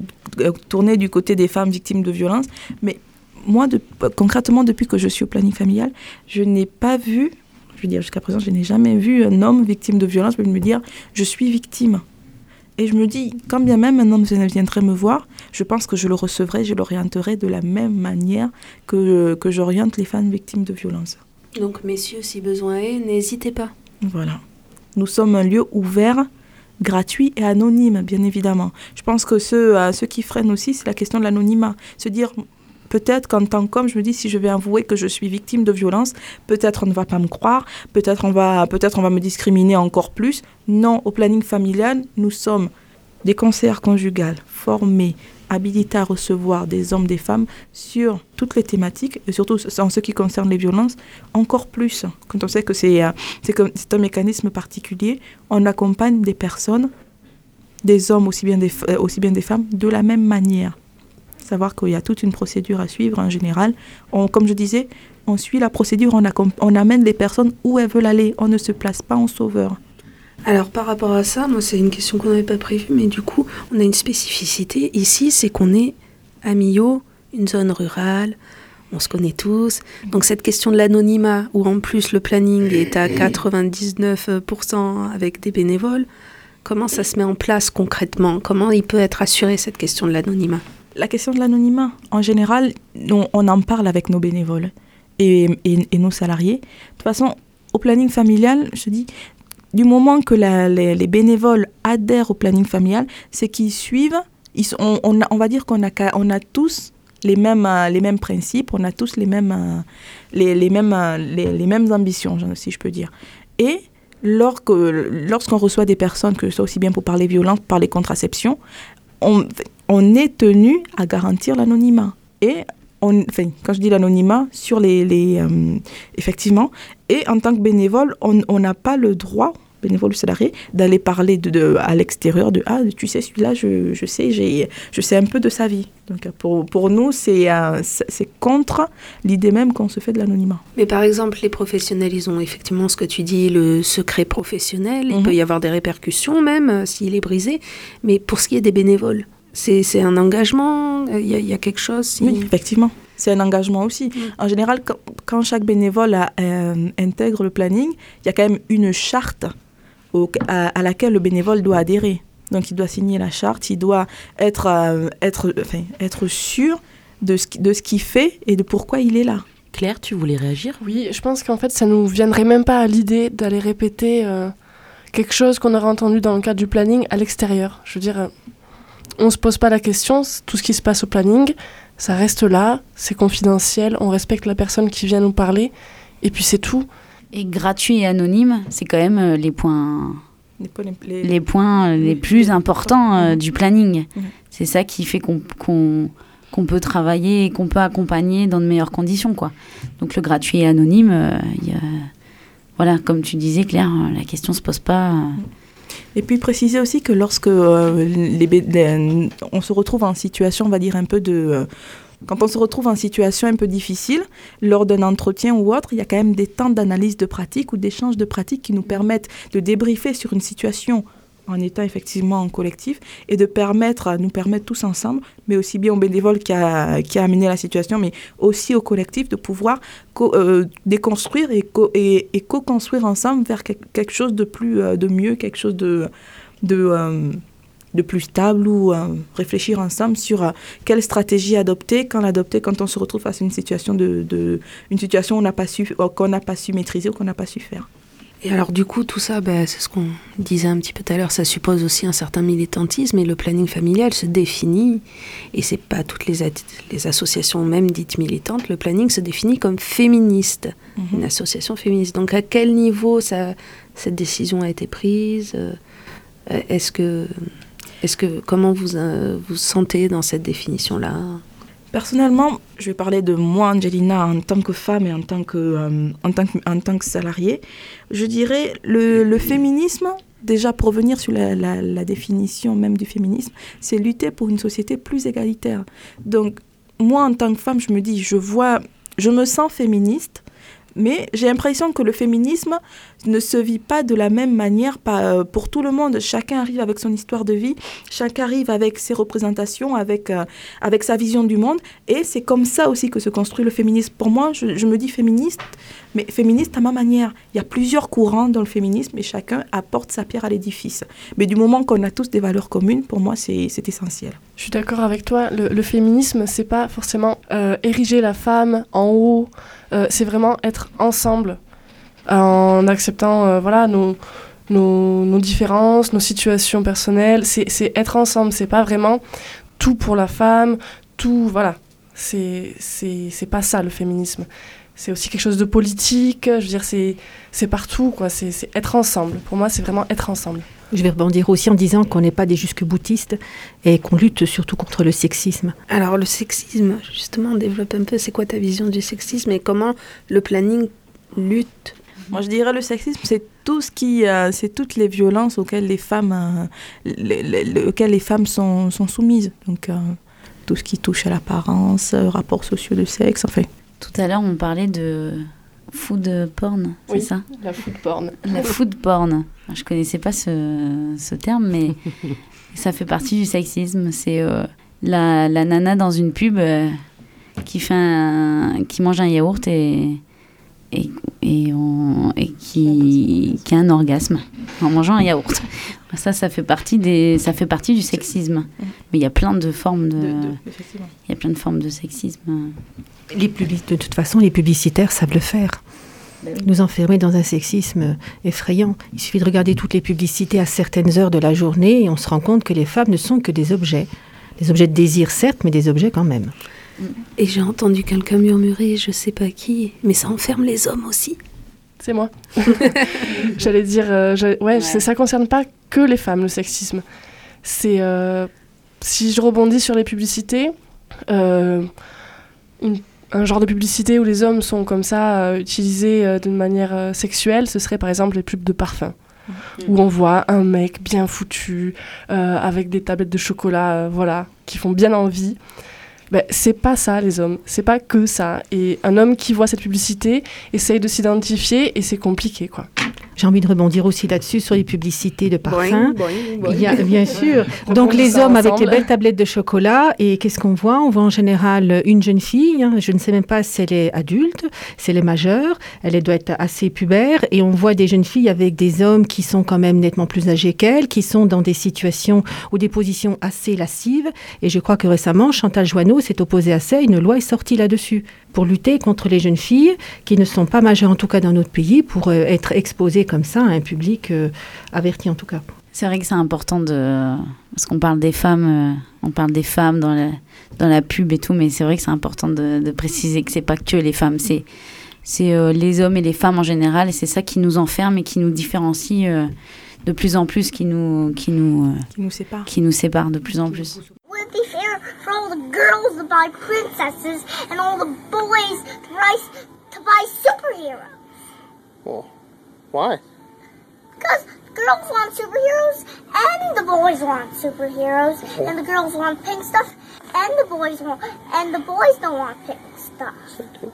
tourné du côté des femmes victimes de violences. Mais moi, de, concrètement, depuis que je suis au planning familial, je n'ai pas vu, je veux dire, jusqu'à présent, je n'ai jamais vu un homme victime de violence me dire, je suis victime. Et je me dis, quand bien même un homme viendrait me voir, je pense que je le recevrai, je l'orienterai de la même manière que, que j'oriente les femmes victimes de violences. Donc, messieurs, si besoin est, n'hésitez pas. Voilà. Nous sommes un lieu ouvert gratuit et anonyme, bien évidemment. Je pense que ce, euh, ce qui freine aussi, c'est la question de l'anonymat. Se dire, peut-être qu'en tant qu'homme, je me dis, si je vais avouer que je suis victime de violence, peut-être on ne va pas me croire, peut-être on va, peut-être on va me discriminer encore plus. Non, au planning familial, nous sommes des conseillères conjugales formées, habilitées à recevoir des hommes, des femmes sur toutes les thématiques, et surtout en ce qui concerne les violences, encore plus. Quand on sait que c'est, euh, c'est, comme, c'est un mécanisme particulier, on accompagne des personnes, des hommes aussi bien des, euh, aussi bien des femmes, de la même manière. Savoir qu'il y a toute une procédure à suivre en général. On, comme je disais, on suit la procédure, on, accom- on amène les personnes où elles veulent aller, on ne se place pas en sauveur. Alors par rapport à ça, moi c'est une question qu'on n'avait pas prévue, mais du coup on a une spécificité ici, c'est qu'on est à Millau, une zone rurale, on se connaît tous. Donc cette question de l'anonymat, où en plus le planning est à quatre-vingt-dix-neuf pour cent avec des bénévoles, comment ça se met en place concrètement ? Comment il peut être assuré cette question de l'anonymat ? La question de l'anonymat, en général, on, on en parle avec nos bénévoles et, et, et nos salariés. De toute façon, au planning familial, je dis, du moment que la, les, les bénévoles adhèrent au planning familial, c'est qu'ils suivent, ils sont, on, on, a, on va dire qu'on a, on a tous les mêmes, euh, les mêmes principes, on a tous les mêmes, euh, les, les, mêmes, euh, les, les mêmes ambitions, si je peux dire. Et lorsque, lorsqu'on reçoit des personnes, que ce soit aussi bien pour parler violence, pour parler contraception, on, on est tenu à garantir l'anonymat. Et on, enfin, quand je dis l'anonymat, sur les, les euh, effectivement, et en tant que bénévole, on n'a pas le droit, bénévole ou salarié, d'aller parler de, de, à l'extérieur de « Ah, tu sais, celui-là, je, je sais, j'ai, je sais un peu de sa vie ». Donc pour, pour nous, c'est, euh, c'est contre l'idée même qu'on se fait de l'anonymat. Mais par exemple, les professionnels, ils ont effectivement ce que tu dis, le secret professionnel. Il mm-hmm. peut y avoir des répercussions même euh, s'il est brisé. Mais pour ce qui est des bénévoles, c'est, c'est un engagement, il y, y a quelque chose si... Oui, effectivement. C'est un engagement aussi. Mmh. En général, quand, quand chaque bénévole a, euh, intègre le planning, il y a quand même une charte au, à, à laquelle le bénévole doit adhérer. Donc, il doit signer la charte, il doit être, euh, être, enfin, être sûr de ce, de ce qu'il fait et de pourquoi il est là. Claire, tu voulais réagir ? Oui, je pense qu'en fait, ça ne nous viendrait même pas à l'idée d'aller répéter euh, quelque chose qu'on aurait entendu dans le cadre du planning à l'extérieur. Je veux dire, euh, on ne se pose pas la question, tout ce qui se passe au planning... Ça reste là, c'est confidentiel, on respecte la personne qui vient nous parler, et puis c'est tout. Et gratuit et anonyme, c'est quand même les points, les, les, les points les plus importants euh, du planning. Mmh. C'est ça qui fait qu'on, qu'on, qu'on peut travailler et qu'on peut accompagner dans de meilleures conditions, quoi. Donc le gratuit et anonyme, euh, y a, voilà, comme tu disais, Claire, la question ne se pose pas... Euh, Et puis préciser aussi que lorsque euh, les, les, on se retrouve en situation, on va dire un peu de... Euh, quand on se retrouve en situation un peu difficile, lors d'un entretien ou autre, il y a quand même des temps d'analyse de pratique ou d'échange de pratiques qui nous permettent de débriefer sur une situation en étant effectivement en collectif et de permettre, nous permettre tous ensemble, mais aussi bien aux bénévoles qui a, qui a amené la situation, mais aussi au collectif, de pouvoir co- euh, déconstruire et, co- et, et co-construire ensemble vers quelque, quelque chose de, plus, euh, de mieux, quelque chose de, de, euh, de plus stable ou euh, réfléchir ensemble sur euh, quelle stratégie adopter, quand l'adopter, quand on se retrouve face à une situation, de, de, une situation où on n'a pas su, qu'on n'a pas su maîtriser ou qu'on n'a pas su faire. Et alors du coup, tout ça, ben, c'est ce qu'on disait un petit peu tout à l'heure, ça suppose aussi un certain militantisme, et le planning familial se définit, et c'est pas toutes les, ad- les associations même dites militantes, le planning se définit comme féministe, mmh. une association féministe. Donc à quel niveau ça, cette décision a été prise ? euh, Est-ce que, est-ce que, comment vous euh, vous sentez dans cette définition-là ? Personnellement, je vais parler de moi, Angelina, en tant que femme et en tant que, euh, en tant que, en tant que salariée. Je dirais le, le féminisme, déjà pour revenir sur la, la, la définition même du féminisme, c'est lutter pour une société plus égalitaire. Donc, moi, en tant que femme, je me dis, je vois, je me sens féministe, mais j'ai l'impression que le féminisme ne se vit pas de la même manière pas, pour tout le monde. Chacun arrive avec son histoire de vie, chacun arrive avec ses représentations, avec, euh, avec sa vision du monde. Et c'est comme ça aussi que se construit le féminisme. Pour moi, je, je me dis féministe, mais féministe à ma manière. Il y a plusieurs courants dans le féminisme et chacun apporte sa pierre à l'édifice. Mais du moment qu'on a tous des valeurs communes, pour moi, c'est, c'est essentiel. Je suis d'accord avec toi. Le, le féminisme, c'est pas forcément euh, ériger la femme en haut. Euh, c'est vraiment être ensemble en acceptant euh, voilà, nos, nos, nos différences, nos situations personnelles. C'est, c'est être ensemble, c'est pas vraiment tout pour la femme, tout, voilà. C'est, c'est, c'est pas ça le féminisme. C'est aussi quelque chose de politique, je veux dire, c'est, c'est partout, quoi. C'est, c'est être ensemble. Pour moi, c'est vraiment être ensemble. Je vais rebondir aussi en disant qu'on n'est pas des jusque-boutistes et qu'on lutte surtout contre le sexisme. Alors le sexisme, justement, développe un peu, c'est quoi ta vision du sexisme et comment le planning lutte? Moi, je dirais le sexisme, c'est tout ce qui, euh, c'est toutes les violences auxquelles les femmes, euh, les, les, les, auxquelles les femmes sont, sont soumises. Donc, euh, tout ce qui touche à l'apparence, euh, rapports sociaux de sexe, enfin. Tout à l'heure, on parlait de food porn, c'est oui, ça? La food porn. La food porn. Je connaissais pas ce, ce terme, mais ça fait partie du sexisme. C'est euh, la, la nana dans une pub euh, qui fait un, qui mange un yaourt et et, et, on, et qui, qui a un orgasme en mangeant un yaourt. Ça, ça fait partie des, ça fait partie du sexisme. Mais il y a plein de formes de, il y a plein de formes de sexisme. Les public, de toute façon, les publicitaires savent le faire. Ben oui. Nous enfermer dans un sexisme effrayant. Il suffit de regarder toutes les publicités à certaines heures de la journée et on se rend compte que les femmes ne sont que des objets. Des objets de désir, certes, mais des objets quand même. Et j'ai entendu quelqu'un murmurer, je sais pas qui, mais ça enferme les hommes aussi. C'est moi. J'allais dire, euh, j'allais, ouais, ouais. C'est, ça concerne pas que les femmes, le sexisme. C'est, euh, si je rebondis sur les publicités, euh, une, un genre de publicité où les hommes sont comme ça, euh, utilisés euh, d'une manière euh, sexuelle, ce serait par exemple les pubs de parfum. Mmh. Où on voit un mec bien foutu, euh, avec des tablettes de chocolat, euh, voilà, qui font bien envie. Ben, c'est pas ça, les hommes. C'est pas que ça. Et un homme qui voit cette publicité essaye de s'identifier et c'est compliqué, quoi. J'ai envie de rebondir aussi là-dessus sur les publicités de parfums. Boing, boing, boing. Il y a, bien sûr. Donc les hommes avec les belles tablettes de chocolat. Et qu'est-ce qu'on voit? On voit en général une jeune fille. Hein, je ne sais même pas si elle est adulte, si elle est majeure. Elle doit être assez pubère. Et on voit des jeunes filles avec des hommes qui sont quand même nettement plus âgés qu'elles, qui sont dans des situations ou des positions assez lascives. Et je crois que récemment, Chantal Joanneau s'est opposée à ça. Une loi est sortie là-dessus pour lutter contre les jeunes filles qui ne sont pas majeures, en tout cas dans notre pays, pour euh, être exposées comme ça à un public euh, averti en tout cas. C'est vrai que c'est important de... Parce qu'on parle des femmes, euh, on parle des femmes dans la, dans la pub et tout, mais c'est vrai que c'est important de, de préciser que c'est pas que les femmes, c'est, c'est euh, les hommes et les femmes en général, et c'est ça qui nous enferme et qui nous différencie euh, de plus en plus, qui nous, qui nous, euh, qui nous sépare. Qui nous sépare de plus en plus. Would it be fair for all the girls to buy princesses and all the boys to buy, to buy superheroes? Well, why? Because girls want superheroes and the boys want superheroes, okay. And the girls want pink stuff and the boys want and the boys don't want pink stuff. Okay.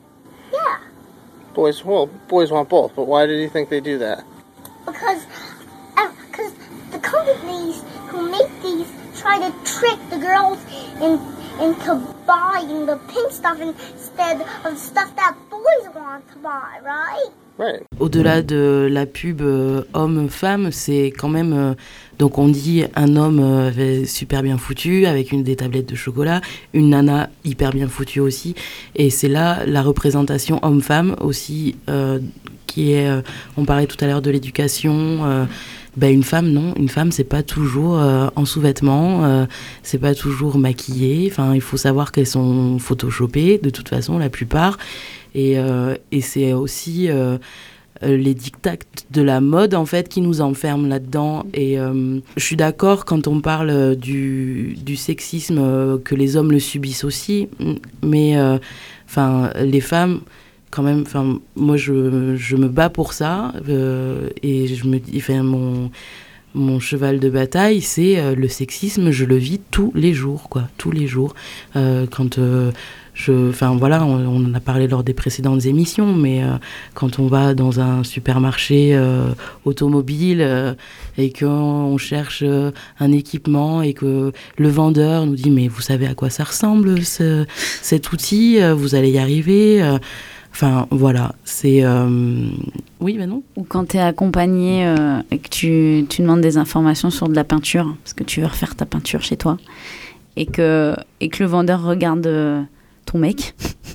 Yeah. Boys, well, boys want both, but why do you think they do that? Because, because uh, the companies who make these try to trick the girls in, into buying the pink stuff instead of stuff that boys want to buy, right? Right. Au-delà de la pub euh, homme-femme, c'est quand même... Euh, donc on dit un homme euh, super bien foutu, avec une des tablettes de chocolat, une nana hyper bien foutue aussi. Et c'est là la représentation homme-femme aussi, euh, qui est... Euh, on parlait tout à l'heure de l'éducation... Euh, Ben une femme, non. Une femme, c'est pas toujours euh, en sous-vêtements, euh, c'est pas toujours maquillée. Enfin, il faut savoir qu'elles sont photoshopées, de toute façon, la plupart. Et, euh, et c'est aussi euh, les dictats de la mode, en fait, qui nous enferment là-dedans. Et euh, je suis d'accord quand on parle du, du sexisme, euh, que les hommes le subissent aussi. Mais, enfin, euh, les femmes... quand même, enfin, moi, je, je me bats pour ça, euh, et je me dis, enfin, mon, mon cheval de bataille, c'est euh, le sexisme, je le vis tous les jours, quoi, tous les jours. Euh, quand euh, je, enfin, voilà, on, on en a parlé lors des précédentes émissions, mais euh, quand on va dans un supermarché euh, automobile euh, et qu'on cherche euh, un équipement et que le vendeur nous dit, mais vous savez à quoi ça ressemble, ce, cet outil, vous allez y arriver. Euh, Enfin, voilà, c'est... Euh... Oui, ben non. Ou quand tu es accompagné euh, et que tu, tu demandes des informations sur de la peinture, parce que tu veux refaire ta peinture chez toi, et que, et que le vendeur regarde euh, ton mec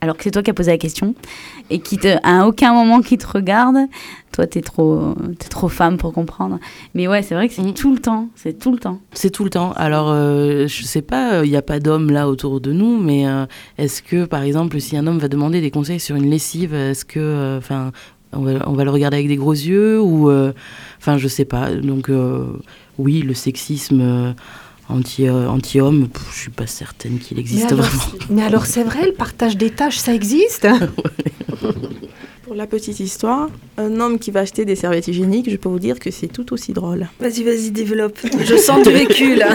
alors que c'est toi qui as posé la question, et qui te, à aucun moment qui te regarde. Toi, t'es trop, t'es trop femme pour comprendre. Mais ouais, c'est vrai que c'est mmh. tout le temps. C'est tout le temps. C'est tout le temps. Alors, euh, je sais pas, il n'y a pas d'hommes là autour de nous, mais euh, est-ce que, par exemple, si un homme va demander des conseils sur une lessive, est-ce que, enfin, euh, on, va, on va le regarder avec des gros yeux ou, enfin, euh, je sais pas. Donc, euh, oui, le sexisme. Euh, Anti, euh, anti-homme, pff, je suis pas certaine qu'il existe mais alors, vraiment. Mais alors c'est vrai, le partage des tâches, ça existe? Pour la petite histoire, un homme qui va acheter des serviettes hygiéniques, je peux vous dire que c'est tout aussi drôle. Vas-y, vas-y, développe. Je sens du vécu, là.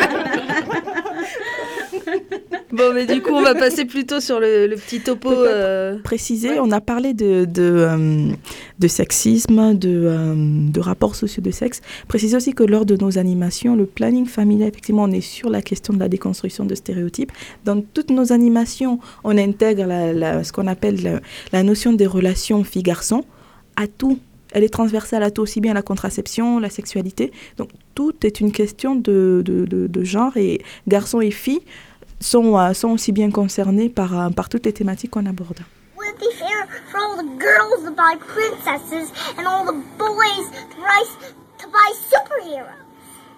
Bon, mais du coup, on va passer plutôt sur le, le petit topo. Euh... Préciser, ouais. On a parlé de, de, euh, de sexisme, de, euh, de rapports sociaux de sexe. Préciser aussi que lors de nos animations, le planning familial, effectivement, on est sur la question de la déconstruction de stéréotypes. Dans toutes nos animations, on intègre la, la, ce qu'on appelle la, la notion des relations filles-garçons à tout. Elle est transversale à tout, aussi bien la contraception, la sexualité. Donc, tout est une question de, de, de, de genre, et garçons et filles sont, euh, sont aussi bien concernés par, euh, par toutes les thématiques qu'on aborde. Would it be fair for all the girls to buy princesses and all the boys to buy, to buy superheroes?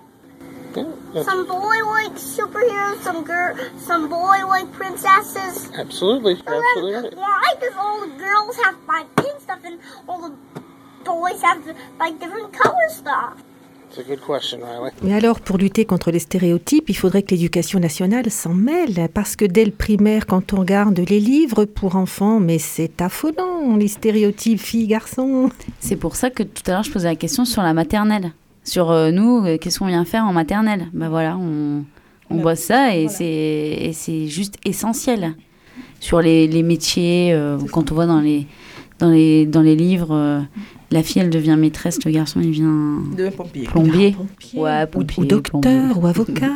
Yeah, some boy like superheroes, some girl, some boy like princesses. Absolutely, you're And absolutely then right. why does all the girls have to buy pink stuff and all the boys have to buy different color stuff? It's a good question, Riley. Mais alors, pour lutter contre les stéréotypes, il faudrait que l'éducation nationale s'en mêle, parce que dès le primaire, quand on regarde les livres pour enfants, mais c'est affolant, les stéréotypes filles-garçons. C'est pour ça que tout à l'heure, je posais la question sur la maternelle. Sur euh, nous, euh, qu'est-ce qu'on vient faire en maternelle? Ben voilà, on, on Ouais. voit ça et, Voilà. c'est, et c'est juste essentiel. Sur les, les métiers, euh, quand on voit dans les, dans les, dans les livres... Euh, la fille, elle devient maîtresse, le garçon, il vient De pompier. plombier. Pompier, Ouais, ou, pompier, ou docteur, plombier. ou avocat.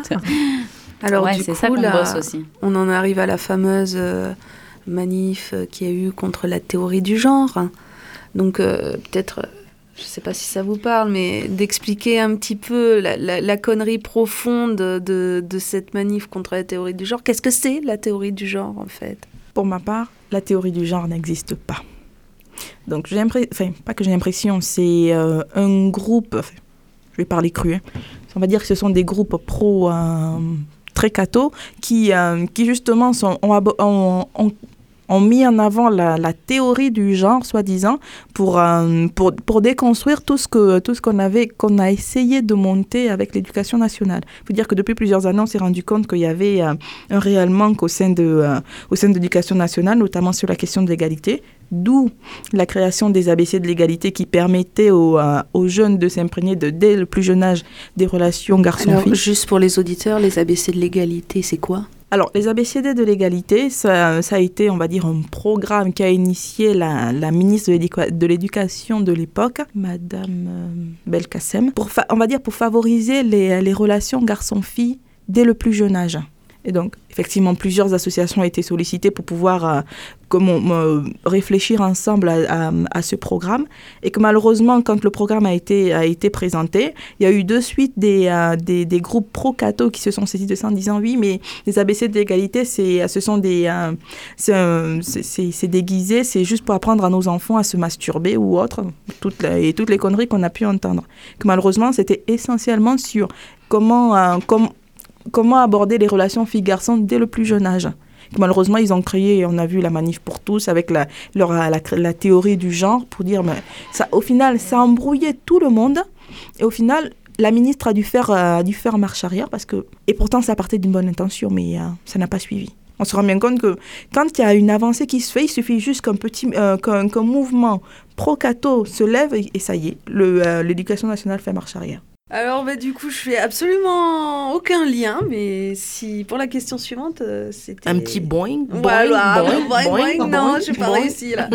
Alors, ouais, du c'est coup, ça qu'on là, bosse aussi. on en arrive à la fameuse euh, manif euh, qu'il y a eu contre la théorie du genre. Donc, euh, peut-être, euh, je ne sais pas si ça vous parle, mais d'expliquer un petit peu la, la, la connerie profonde de, de cette manif contre la théorie du genre. Qu'est-ce que c'est, la théorie du genre, en fait? Pour ma part, la théorie du genre n'existe pas. Donc, j'ai l'impression, enfin, pas que j'ai l'impression, c'est euh, un groupe, enfin, je vais parler cru, hein. On va dire que ce sont des groupes pro euh, très cathos qui, euh, qui justement sont, ont, abo- ont, ont, ont mis en avant la, la théorie du genre, soi-disant, pour, euh, pour, pour déconstruire tout ce, que, tout ce qu'on avait, qu'on a essayé de monter avec l'éducation nationale. Il faut dire que depuis plusieurs années, on s'est rendu compte qu'il y avait euh, un réel manque au sein de, euh, au sein de l'éducation nationale, notamment sur la question de l'égalité. D'où la création des A B C de l'égalité qui permettait aux, euh, aux jeunes de s'imprégner de, dès le plus jeune âge des relations garçons-filles. Alors, juste pour les auditeurs, les A B C de l'égalité, c'est quoi? Alors, les A B C D de l'égalité, ça, ça a été, on va dire, un programme qui a initié la, la ministre de, l'éduca- de l'Éducation de l'époque, Madame euh, Belkacem, pour fa- on va dire pour favoriser les, les relations garçons-filles dès le plus jeune âge. Et donc, effectivement, plusieurs associations ont été sollicitées pour pouvoir euh, comment, euh, réfléchir ensemble à, à, à ce programme. Et que malheureusement, quand le programme a été, a été présenté, il y a eu de suite des, euh, des, des groupes pro-cathos qui se sont saisis de ça en disant « Oui, mais les A B C de l'égalité, c'est, ce sont des, euh, c'est, euh, c'est, c'est, c'est déguisé, c'est juste pour apprendre à nos enfants à se masturber ou autre. » toutes les, Et toutes les conneries qu'on a pu entendre. Que malheureusement, c'était essentiellement sur comment... Euh, com- Comment aborder les relations filles-garçons dès le plus jeune âge. Malheureusement, ils ont créé, on a vu la manif pour tous avec la, leur, la, la théorie du genre pour dire, mais ça, au final, ça a embrouillé tout le monde. Et au final, la ministre a dû faire, euh, a dû faire marche arrière parce que, et pourtant, ça partait d'une bonne intention, mais euh, ça n'a pas suivi. On se rend bien compte que quand il y a une avancée qui se fait, il suffit juste qu'un petit, euh, qu'un, qu'un mouvement pro-catho se lève et, et ça y est, le, euh, l'éducation nationale fait marche arrière. Alors, bah, du coup, je fais absolument aucun lien, mais si pour la question suivante, euh, c'était... Un petit boing, boing, Voilà, boing, boing, boing, boing, non, boing, j'ai pas boing. réussi, là.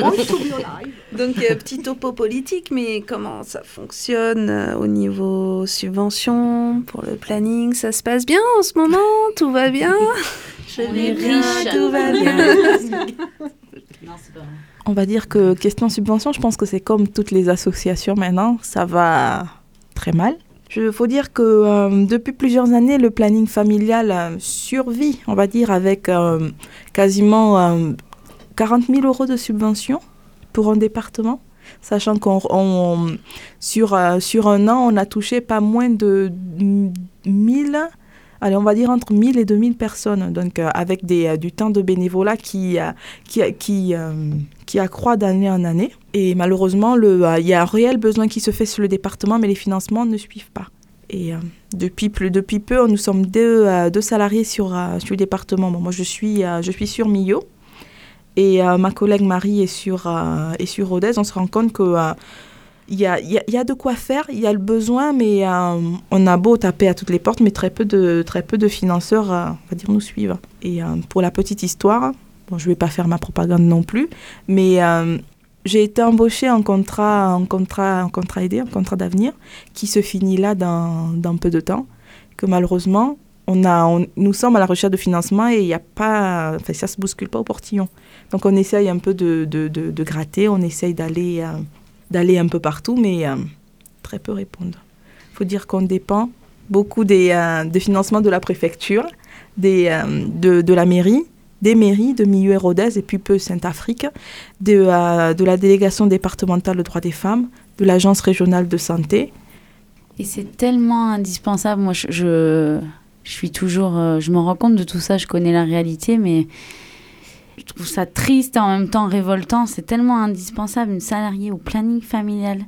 Donc, euh, petit topo politique, mais comment ça fonctionne euh, au niveau subvention, pour le planning, ça se passe bien en ce moment? Tout va bien? Je On vais est bien, riche. tout va bien. Non, c'est pas vrai. On va dire que question subvention, je pense que c'est comme toutes les associations maintenant, ça va très mal. Il faut dire que euh, depuis plusieurs années, le planning familial euh, survit, on va dire, avec euh, quasiment euh, quarante mille euros de subvention pour un département, sachant qu'on on, sur, euh, sur un an, on a touché pas moins de mille, allez, on va dire entre mille et deux mille personnes, donc euh, avec des, euh, du temps de bénévolat qui, euh, qui, qui, euh, qui accroît d'année en année. Et malheureusement, il euh, y a un réel besoin qui se fait sur le département, mais les financements ne suivent pas. Et euh, depuis, plus, depuis peu, nous sommes deux, euh, deux salariés sur, euh, sur le département. Bon, moi, je suis, euh, je suis sur Millau et euh, ma collègue Marie est sur, euh, est sur Rodez. On se rend compte qu'il euh, y, a, y, a, y a de quoi faire, il y a le besoin, mais euh, on a beau taper à toutes les portes, mais très peu de, très peu de financeurs, euh, on va dire, nous suivent. Et euh, pour la petite histoire, bon, je ne vais pas faire ma propagande non plus, mais... Euh, j'ai été embauchée en contrat, en contrat, en contrat aidé, en contrat d'avenir, qui se finit là dans, dans peu de temps. Que malheureusement, on a, on, nous sommes à la recherche de financement et il y a pas, enfin, ça ne se bouscule pas au portillon. Donc on essaye un peu de, de, de, de gratter, on essaye d'aller, euh, d'aller un peu partout, mais euh, très peu répondent. Il faut dire qu'on dépend beaucoup des, euh, des financements de la préfecture, des, euh, de, de la mairie, des mairies de Millau et Rodez, et puis peu Sainte-Afrique, de, euh, de la délégation départementale de droits des femmes, de l'agence régionale de santé. Et c'est tellement indispensable. Moi, je, je, je suis toujours... Euh, je me rends compte de tout ça, je connais la réalité, mais je trouve ça triste et en même temps révoltant. C'est tellement indispensable, une salariée au planning familial.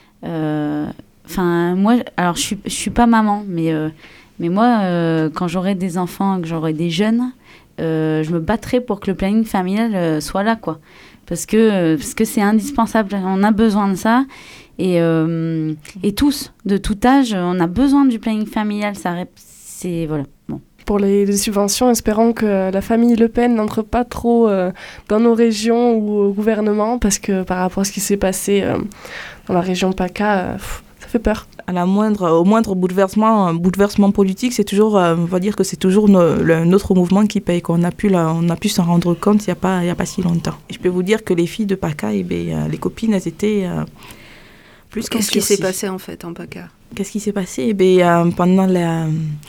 Enfin, euh, moi... Alors, je suis, je suis pas maman, mais, euh, mais moi, euh, quand j'aurai des enfants, que j'aurai des jeunes... Euh, je me battrai pour que le planning familial euh, soit là, quoi. Parce que, euh, parce que c'est indispensable. On a besoin de ça. Et, euh, et tous, de tout âge, on a besoin du planning familial. Ça, c'est, voilà, bon. Pour les, les subventions, espérons que la famille Le Pen n'entre pas trop euh, dans nos régions ou au gouvernement, parce que par rapport à ce qui s'est passé euh, dans la région PACA, euh, pff, ça fait peur. À la moindre, au moindre bouleversement, bouleversement politique, c'est toujours, euh, on va dire que c'est toujours no, le, notre mouvement qui paye. Qu'on a pu, là, on a pu s'en rendre compte il n'y a pas, il y a pas si longtemps. Et je peux vous dire que les filles de PACA, eh bien, les copines, elles étaient euh, plus qu'en Qu'est-ce qui s'est passé en fait en PACA? Qu'est-ce qui s'est passé eh bien, euh, pendant la,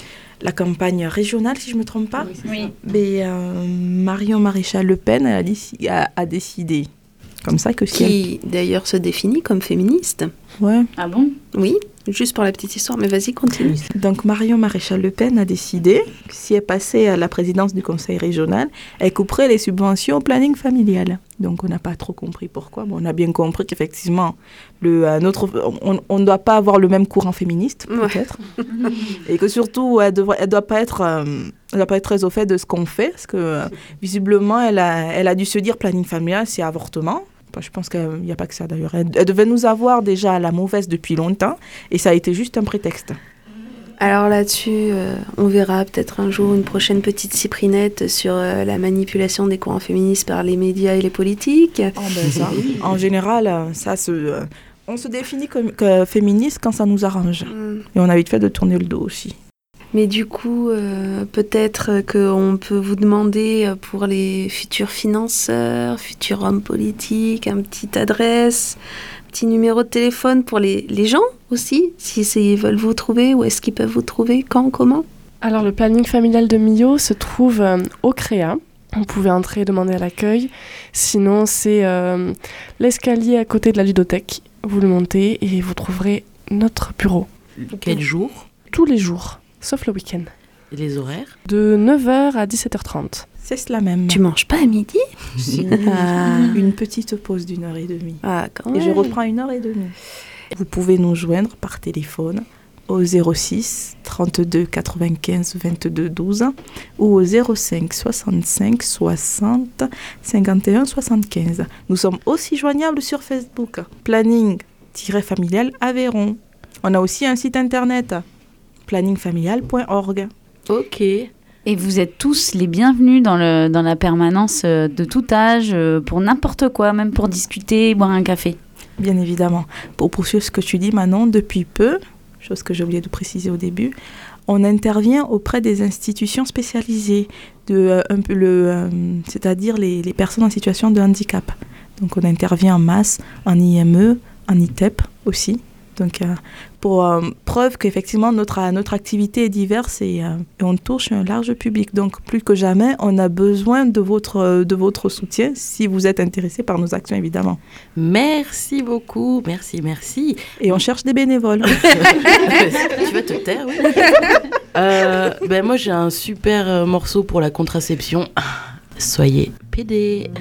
la campagne régionale, si je ne me trompe pas, oui. eh euh, Marion Maréchal Le Pen a, a, a décidé. Comme ça que si qui elle... d'ailleurs se définit comme féministe. Ouais. Ah bon? Oui, juste pour la petite histoire, mais vas-y, continue. Donc Marion Maréchal Le Pen a décidé que si elle passait à la présidence du conseil régional, elle couperait les subventions au planning familial. Donc on n'a pas trop compris pourquoi, mais on a bien compris qu'effectivement, le, euh, notre, on ne doit pas avoir le même courant féministe, peut-être. Ouais. Et que surtout, elle ne doit pas être... Euh, elle doit pas être très au fait de ce qu'on fait, parce que euh, visiblement, elle a, elle a dû se dire planning familial, c'est avortement. Je pense qu'il n'y a pas que ça d'ailleurs. Elle, elle devait nous avoir déjà à la mauvaise depuis longtemps, et ça a été juste un prétexte. Alors là-dessus, euh, on verra peut-être un jour une prochaine petite cyprinette sur euh, la manipulation des courants féministes par les médias et les politiques. Oh ben ça, en général, ça se, euh, on se définit comme que féministe quand ça nous arrange. Mm. Et on a vite fait de tourner le dos aussi. Mais du coup, euh, peut-être qu'on peut vous demander pour les futurs financeurs, futurs hommes politiques, une petite adresse, un petit numéro de téléphone pour les, les gens aussi, si ils veulent vous trouver, où est-ce qu'ils peuvent vous trouver, quand, comment? Alors, le planning familial de Millau se trouve euh, au Créa. Vous pouvez entrer et demander à l'accueil. Sinon, c'est euh, l'escalier à côté de la ludothèque. Vous le montez et vous trouverez notre bureau. Quel jour? Tous les jours. Sauf le week-end. Et les horaires? De neuf heures à dix-sept heures trente. C'est cela même. Tu manges pas à midi? Si. Ah. Une petite pause d'une heure et demie. Ah, quand et même. je reprends une heure et demie. Vous pouvez nous joindre par téléphone au zéro six trente-deux quatre-vingt-quinze vingt-deux douze ou au zéro cinq soixante-cinq soixante cinquante et un soixante-quinze. Nous sommes aussi joignables sur Facebook. Planning-familial Aveyron. On a aussi un site internet. planning familial point org. Ok. Et vous êtes tous les bienvenus dans, le, dans la permanence de tout âge, pour n'importe quoi, même pour discuter, boire un café. Bien évidemment. Pour poursuivre ce que tu dis, Manon, depuis peu, chose que j'ai oublié de préciser au début, on intervient auprès des institutions spécialisées, de, euh, un peu le, euh, c'est-à-dire les, les personnes en situation de handicap. Donc on intervient en masse, en I M E, en I T E P aussi. Donc, euh, pour euh, preuve qu'effectivement, notre, notre activité est diverse et, euh, et on touche un large public. Donc, plus que jamais, on a besoin de votre, de votre soutien si vous êtes intéressé par nos actions, évidemment. Merci beaucoup, merci, merci. Et on cherche des bénévoles. Tu vas te taire, oui. euh, ben moi, j'ai un super euh, morceau pour la contraception. Soyez pédés.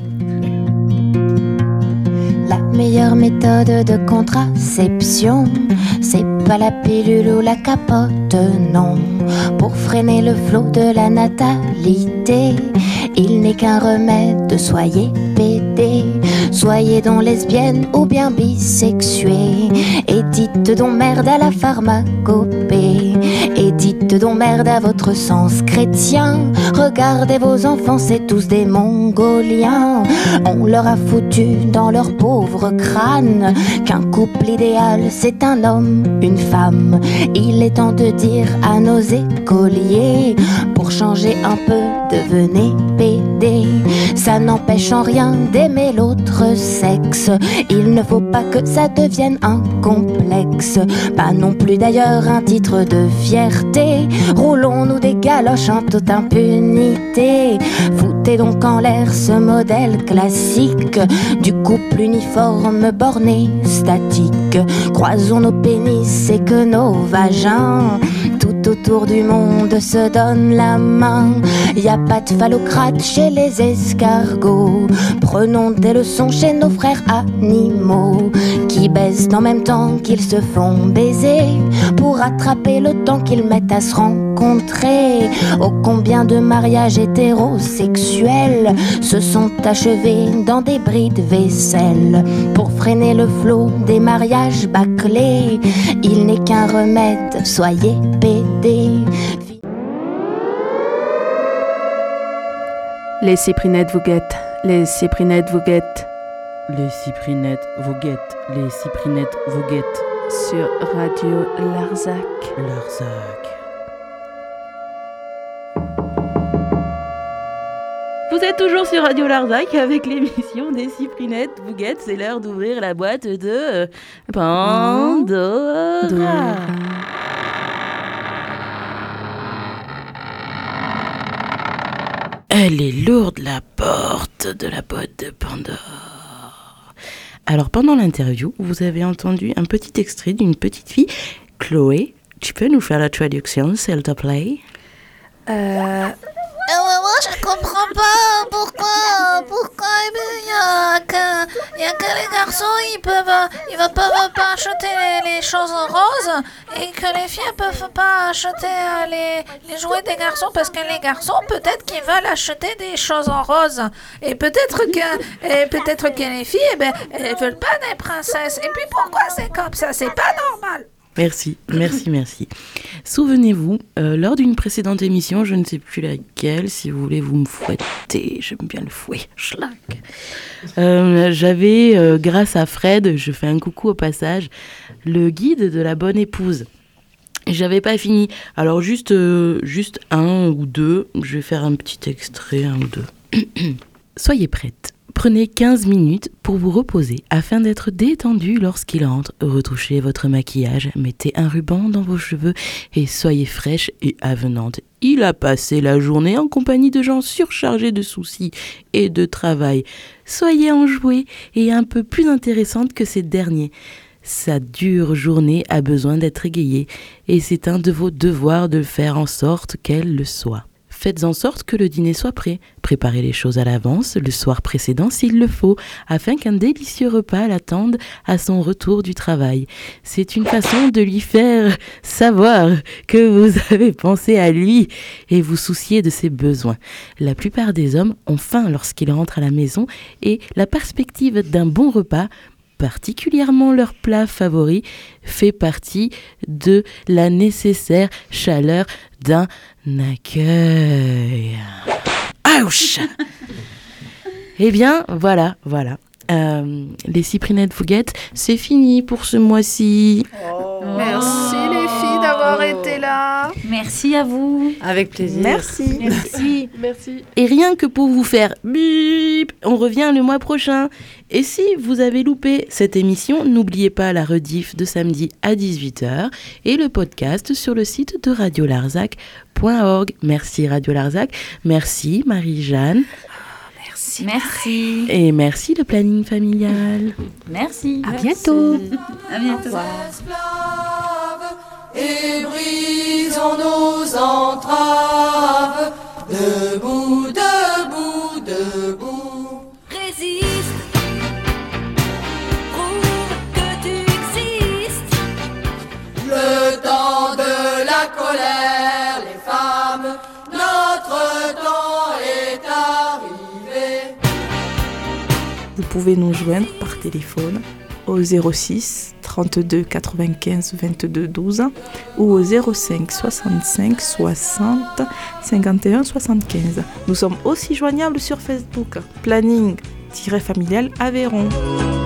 La meilleure méthode de contraception, c'est pas la pilule ou la capote, non. Pour freiner le flot de la natalité, il n'est qu'un remède, soyez pédés. Soyez donc lesbienne ou bien bisexuée, et dites donc merde à la pharmacopée, et dites donc merde à votre sens chrétien. Regardez vos enfants, c'est tous des Mongoliens. On leur a foutu dans leur pauvre crâne qu'un couple idéal, c'est un homme, une femme. Il est temps de dire à nos écoliers, pour changer un peu, devenez pédés. Ça n'empêche en rien d'aimer l'autre sexe. Il ne faut pas que ça devienne un complexe, pas non plus d'ailleurs un titre de fierté. Roulons-nous des galoches en toute impunité. Foutez donc en l'air ce modèle classique du couple uniforme borné statique. Croisons nos pénis et que nos vagins tout autour du monde se donnent la main. Y a pas de phallocrate chez les escargots. Prenons des leçons chez nos frères animaux qui baisent en même temps qu'ils se font baiser, pour rattraper le temps qu'ils mettent à se rencontrer. Oh, combien de mariages hétérosexuels se sont achevés dans des bris de vaisselle. Pour freiner le flot des mariages bâclés, il n'est qu'un remède, soyez pédés. Les cyprinettes vous guettent, les cyprinettes vous guettent. Les cyprinettes vous guettent, les cyprinettes vous guettent. Sur Radio Larzac. Larzac. Vous êtes toujours sur Radio Larzac avec l'émission des cyprinettes vous guettent. C'est l'heure d'ouvrir la boîte de Pandora. Elle est lourde, la porte de la boîte de Pandore. Alors, pendant l'interview, vous avez entendu un petit extrait d'une petite fille. Chloé, tu peux nous faire la traduction, s'il te plaît? Euh... Euh, moi, je comprends pas pourquoi, pourquoi il y a que, il y a que les garçons, ils peuvent, ils ne peuvent pas acheter les, les choses en rose et que les filles ne peuvent pas acheter les, les jouets des garçons, parce que les garçons, peut-être qu'ils veulent acheter des choses en rose et peut-être que, et peut-être que les filles, eh ben, elles veulent pas des princesses. Et puis pourquoi c'est comme ça? C'est pas normal. Merci, merci, merci. Souvenez-vous, euh, lors d'une précédente émission, je ne sais plus laquelle, si vous voulez vous me fouetter, j'aime bien le fouet, schlac. Euh, j'avais, euh, grâce à Fred, je fais un coucou au passage, le guide de la bonne épouse. J'avais pas fini, alors juste, euh, juste un ou deux, je vais faire un petit extrait, un ou deux. Soyez prêtes. Prenez quinze minutes pour vous reposer afin d'être détendu lorsqu'il entre. Retouchez votre maquillage, mettez un ruban dans vos cheveux et soyez fraîche et avenante. Il a passé la journée en compagnie de gens surchargés de soucis et de travail. Soyez enjouée et un peu plus intéressante que ces derniers. Sa dure journée a besoin d'être égayée et c'est un de vos devoirs de faire en sorte qu'elle le soit. Faites en sorte que le dîner soit prêt. Préparez les choses à l'avance, le soir précédent s'il le faut, afin qu'un délicieux repas l'attende à son retour du travail. C'est une façon de lui faire savoir que vous avez pensé à lui et vous souciez de ses besoins. La plupart des hommes ont faim lorsqu'ils rentrent à la maison et la perspective d'un bon repas, particulièrement leur plat favori, fait partie de la nécessaire chaleur d'un accueil. Ouch! Eh bien, voilà, voilà. Euh, les cyprinettes vous guettent, c'est fini pour ce mois-ci. Merci les filles d'avoir été là. Merci à vous. Avec plaisir. Merci. Merci. Merci. Et rien que pour vous faire bip, on revient le mois prochain. Et si vous avez loupé cette émission, n'oubliez pas la rediff de samedi à dix-huit heures et le podcast sur le site de radio larzac point org. Merci Radio Larzac. Merci Marie-Jeanne. Merci. Merci. Et merci le planning familial. Merci. À bientôt. À bientôt. Et brisons nos entraves. Debout, debout, debout. Résiste, prouve que tu existes. Le temps de la colère, les femmes, notre temps est arrivé. Vous pouvez nous joindre par téléphone au zéro six trente-deux quatre-vingt-quinze vingt-deux douze ou au zéro cinq soixante-cinq soixante cinquante et un soixante-quinze. Nous sommes aussi joignables sur Facebook, planning-familial Aveyron.